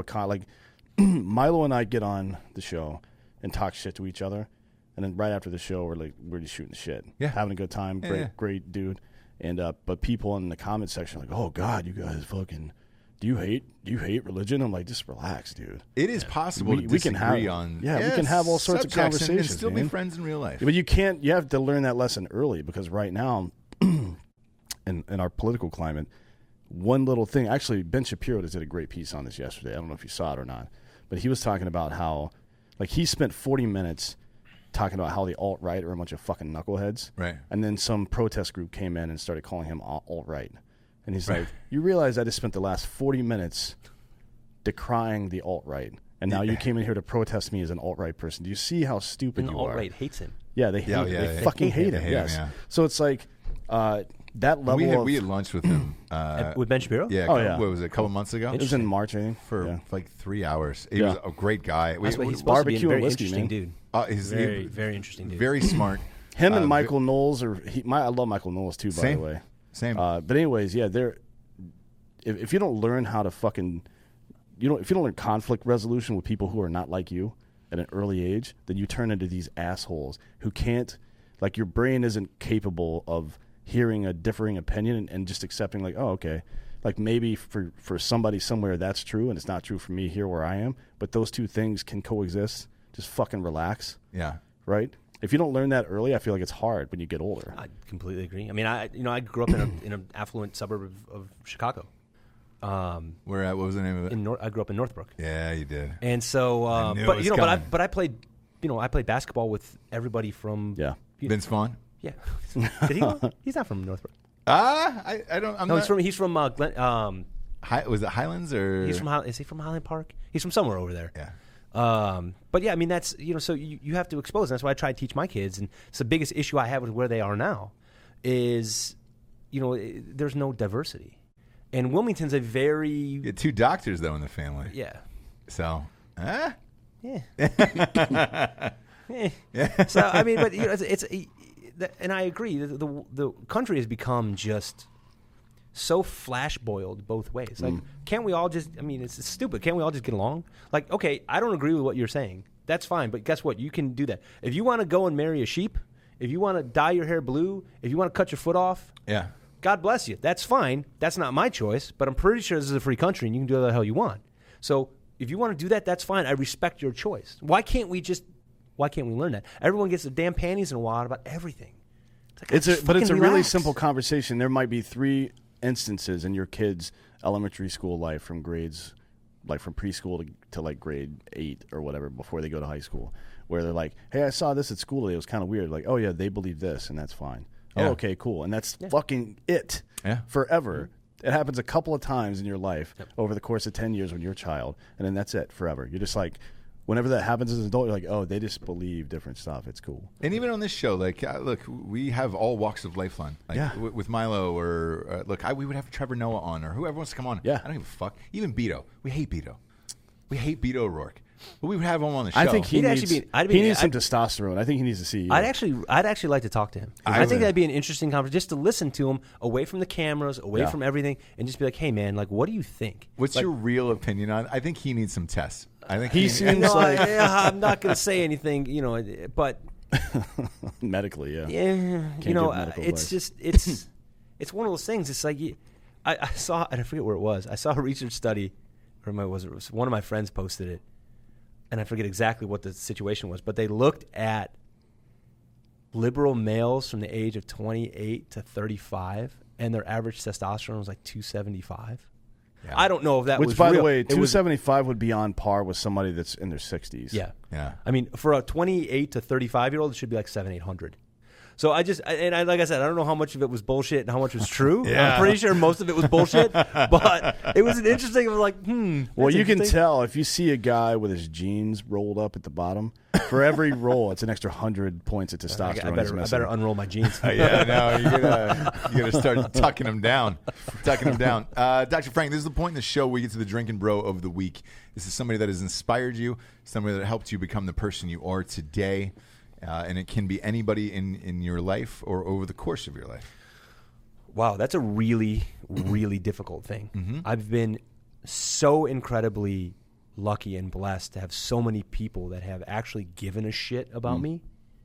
Milo and I get on the show and talk shit to each other, and then right after the show, we're just shooting shit. Yeah. Having a good time. Great dude. And, but people in the comment section are like, oh, God, you guys fucking, do you hate religion? I'm like, just relax, dude. It is possible to disagree on. Yeah, we can have all sorts of conversations. And still be friends in real life. But you have to learn that lesson early, because right now, in our political climate, one little thing. Actually, Ben Shapiro did a great piece on this yesterday. I don't know if you saw it or not, but he was talking about how, he spent 40 minutes talking about how the alt-right are a bunch of fucking knuckleheads. Right. And then some protest group came in and started calling him alt-right. And he's like, you realize I just spent the last 40 minutes decrying the alt-right, and now you came in here to protest me as an alt-right person. Do you see how stupid you are? The alt-right hates him. Yeah, they fucking hate him. Yes. Yeah. So it's that level we had lunch with him. With Ben Shapiro? Yeah. What was it, a couple months ago? It was in March, I think. For 3 hours. He was a great guy. That's what he's barbecue supposed to be, a and very whiskey, interesting man. dude. He's very interesting dude. Very smart. Him and Michael Knowles I love Michael Knowles too, by the way. Same. But anyways, if you don't learn how to fucking if you don't learn conflict resolution with people who are not like you at an early age, then you turn into these assholes who can't, like, your brain isn't capable of hearing a differing opinion and just accepting, like, oh, okay, like maybe for somebody somewhere that's true and it's not true for me here where I am, but those two things can coexist. Just fucking relax. Yeah. Right? If you don't learn that early, I feel like it's hard when you get older. I completely agree. I mean, I grew up in an affluent suburb of Chicago. Where at? What was the name of it? I grew up in Northbrook. Yeah, you did. And so, but I played basketball with everybody from Vince Vaughn. Yeah, did he go? He's not from Northbrook. I don't. I'm no, not. he's from Glen. Was it Highlands or? Is he from Highland Park? He's from somewhere over there. Yeah. But yeah, I mean that's so you have to expose. And that's why I try to teach my kids. And it's the biggest issue I have with where they are now, is there's no diversity. And Wilmington's a very You had 2 doctors though in the family. Yeah. So. Yeah. So I mean, but it's and I agree. The country has become just so flash boiled both ways. Like, can't we all just? I mean, it's stupid. Can't we all just get along? Like, okay, I don't agree with what you're saying. That's fine. But guess what? You can do that if you want to go and marry a sheep. If you want to dye your hair blue. If you want to cut your foot off. Yeah. God bless you. That's fine. That's not my choice. But I'm pretty sure this is a free country and you can do whatever the hell you want. So if you want to do that, that's fine. I respect your choice. Why can't we learn that? Everyone gets the damn panties in a wad about everything. It's a really simple conversation. There might be 3 instances in your kid's elementary school life from grades, like from preschool to like grade 8 or whatever before they go to high school, where they're like, hey, I saw this at school today. It was kind of weird. Like, oh, yeah, they believe this, and that's fine. Yeah. Oh, okay, cool. And that's fucking it forever. It happens a couple of times in your life over the course of 10 years when you're a child, and then that's it forever. You're just like, whenever that happens as an adult, you're like, oh, they just believe different stuff. It's cool. And even on this show, like, look, we have all walks of life on. Like, with Milo or, we would have Trevor Noah on or whoever wants to come on. Yeah. I don't give a fuck. Even Beto. We hate Beto. We hate Beto O'Rourke. But we would have him on the show. I think he needs some testosterone. I think he needs to see you. I'd actually like to talk to him. I think that'd be an interesting conversation, just to listen to him away from the cameras, away from everything, and just be like, hey, man, like, what do you think? What's your real opinion on? I think he needs some tests. I think he seems like I'm not going to say anything, but medically, it's just it's one of those things. It's like I saw, and I forget where it was. I saw a research study, or it was one of my friends posted it, and I forget exactly what the situation was, but they looked at liberal males from the age of 28 to 35, and their average testosterone was like 275. Yeah. I don't know if that was real. Which, by the way, 275 would be on par with somebody that's in their 60s. Yeah. I mean, for a 28 to 35-year-old, it should be like 700-800. So like I said, I don't know how much of it was bullshit and how much was true. I'm pretty sure most of it was bullshit, but it was an interesting. It was like, Well, you can tell if you see a guy with his jeans rolled up at the bottom. For every roll, it's an extra 100 points of testosterone. I better unroll my jeans. You gotta start tucking them down. Dr. Frank, this is the point in the show where we get to the drinking bro of the week. This is somebody that has inspired you, somebody that helped you become the person you are today. And it can be anybody in your life or over the course of your life. Wow, that's a really, really difficult thing. Mm-hmm. I've been so incredibly lucky and blessed to have so many people that have actually given a shit about me.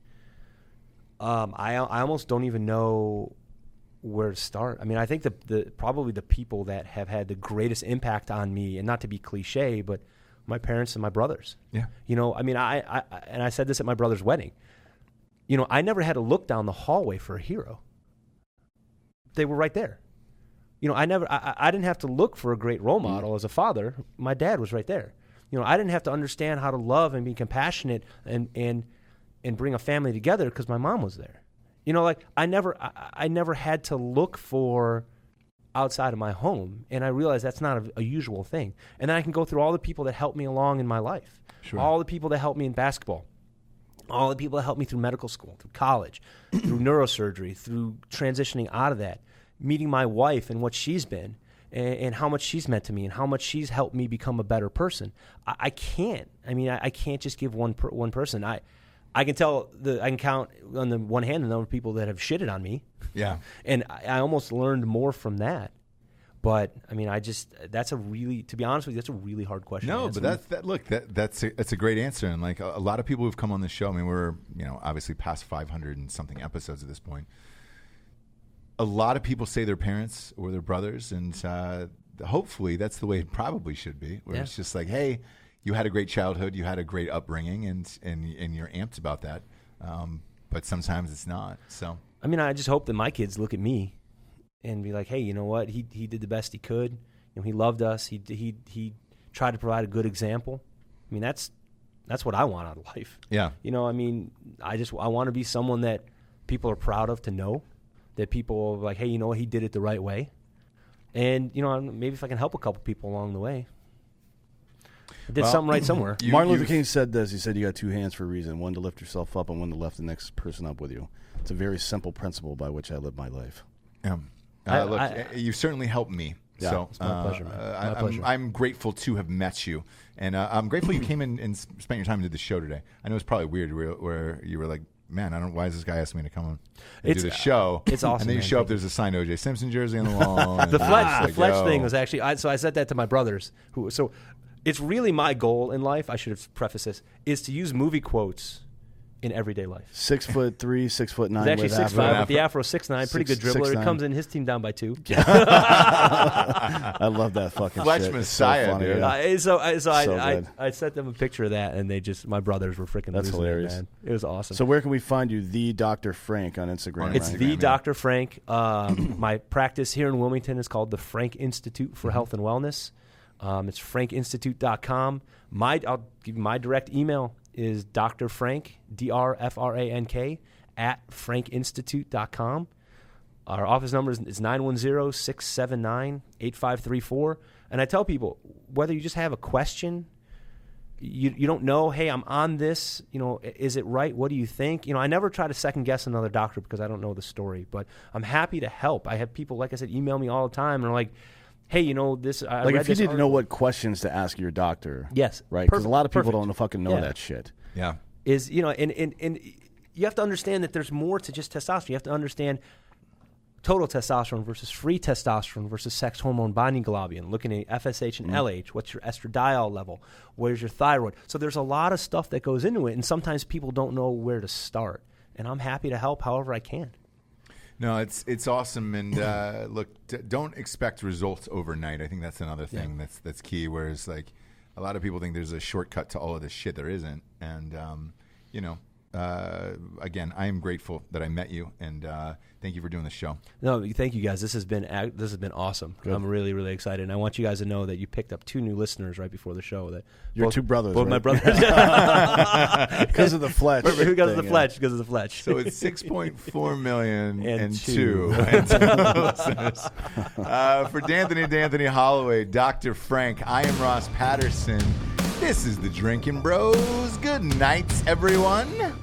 I almost don't even know where to start. I mean, I think probably the people that have had the greatest impact on me, and not to be cliche, but my parents and my brothers. Yeah. I mean, I said this at my brother's wedding. I never had to look down the hallway for a hero. They were right there. I didn't have to look for a great role model as a father. My dad was right there. I didn't have to understand how to love and be compassionate and bring a family together because my mom was there. I never had to look for outside of my home, and I realized that's not a usual thing. And then I can go through all the people that helped me along in my life, all the people that helped me in basketball, all the people that helped me through medical school, through college, through neurosurgery, through transitioning out of that, meeting my wife and what she's been, and how much she's meant to me, and how much she's helped me become a better person. I can't just give one person. I can count on the one hand the number of people that have shitted on me. Yeah. And I almost learned more from that. But I mean, to be honest with you, that's a really hard question. No, to but that's a great answer. And like a lot of people who've come on the show, I mean, we're obviously past 500 and something episodes at this point. A lot of people say their parents or their brothers, and hopefully that's the way it probably should be. Where it's just like, hey, you had a great childhood, you had a great upbringing, and you're amped about that. But sometimes it's not. So I mean, I just hope that my kids look at me and be like, hey, you know what? He did the best he could. He loved us. He tried to provide a good example. I mean, that's what I want out of life. Yeah. I mean, I want to be someone that people are proud of, to know that people are like, hey, he did it the right way. And, maybe if I can help a couple people along the way. I did something right somewhere. Martin Luther King said this. He said, you got two hands for a reason, one to lift yourself up and one to lift the next person up with you. It's a very simple principle by which I live my life. Yeah. Look, you've certainly helped me. Yeah, so it's my pleasure, man. My pleasure. I'm grateful to have met you. And I'm grateful you came in and spent your time and did the show today. I know it's probably weird where you were like, man, why is this guy asking me to come on and do the show? It's awesome. And then you show up, there's a signed O.J. Simpson jersey on the wall. The Fletch thing was actually, so I said that to my brothers. So it's really my goal in life, I should have prefaced this, is to use movie quotes in everyday life. 6'3", 6'9". He's actually 6'5" with the afro, 6'9", pretty good dribbler. 6'9". It comes in his team down by 2. I love that fucking Fletch shit. Messiah, so funny, dude. Yeah. I sent them a picture of that, and my brothers were freaking That's losing hilarious. it, man. It was awesome. So where can we find you? The Dr. Frank on Instagram. It's right? the Dr. Frank. My practice here in Wilmington is called the Frank Institute for Health and Wellness. It's frankinstitute.com. I'll give you my direct email is Dr. Frank, DrFrank, at frankinstitute.com. Our office number is 910-679-8534. And I tell people, whether you just have a question, you don't know, hey, I'm on this, is it right? What do you think? I never try to second guess another doctor because I don't know the story, but I'm happy to help. I have people, like I said, email me all the time and are like, hey, this. I like read if you this need to know article. what questions to ask your doctor. Yes, right. Because a lot of people perfect. don't fucking know that shit. Yeah. And you have to understand that there's more to just testosterone. You have to understand total testosterone versus free testosterone versus sex hormone binding globulin. Looking at FSH and LH. What's your estradiol level? Where's your thyroid? So there's a lot of stuff that goes into it, and sometimes people don't know where to start. And I'm happy to help however I can. No, it's awesome, and look, don't expect results overnight. I think that's another thing that's key. Whereas, like, a lot of people think there's a shortcut to all of this shit. There isn't, and again, I am grateful that I met you, and thank you for doing the show. No, thank you guys. This has been awesome. Good. I'm really, really excited, and I want you guys to know that you picked up 2 new listeners right before the show. That Your two brothers, both right? my brothers, because of the Fletch. because of the Fletch, because of the Fletch. So it's 6.4 million And two two. listeners. For D'Anthony Holloway, Dr. Frank, I am Ross Patterson. This is the Drinking Bros. Good night, everyone.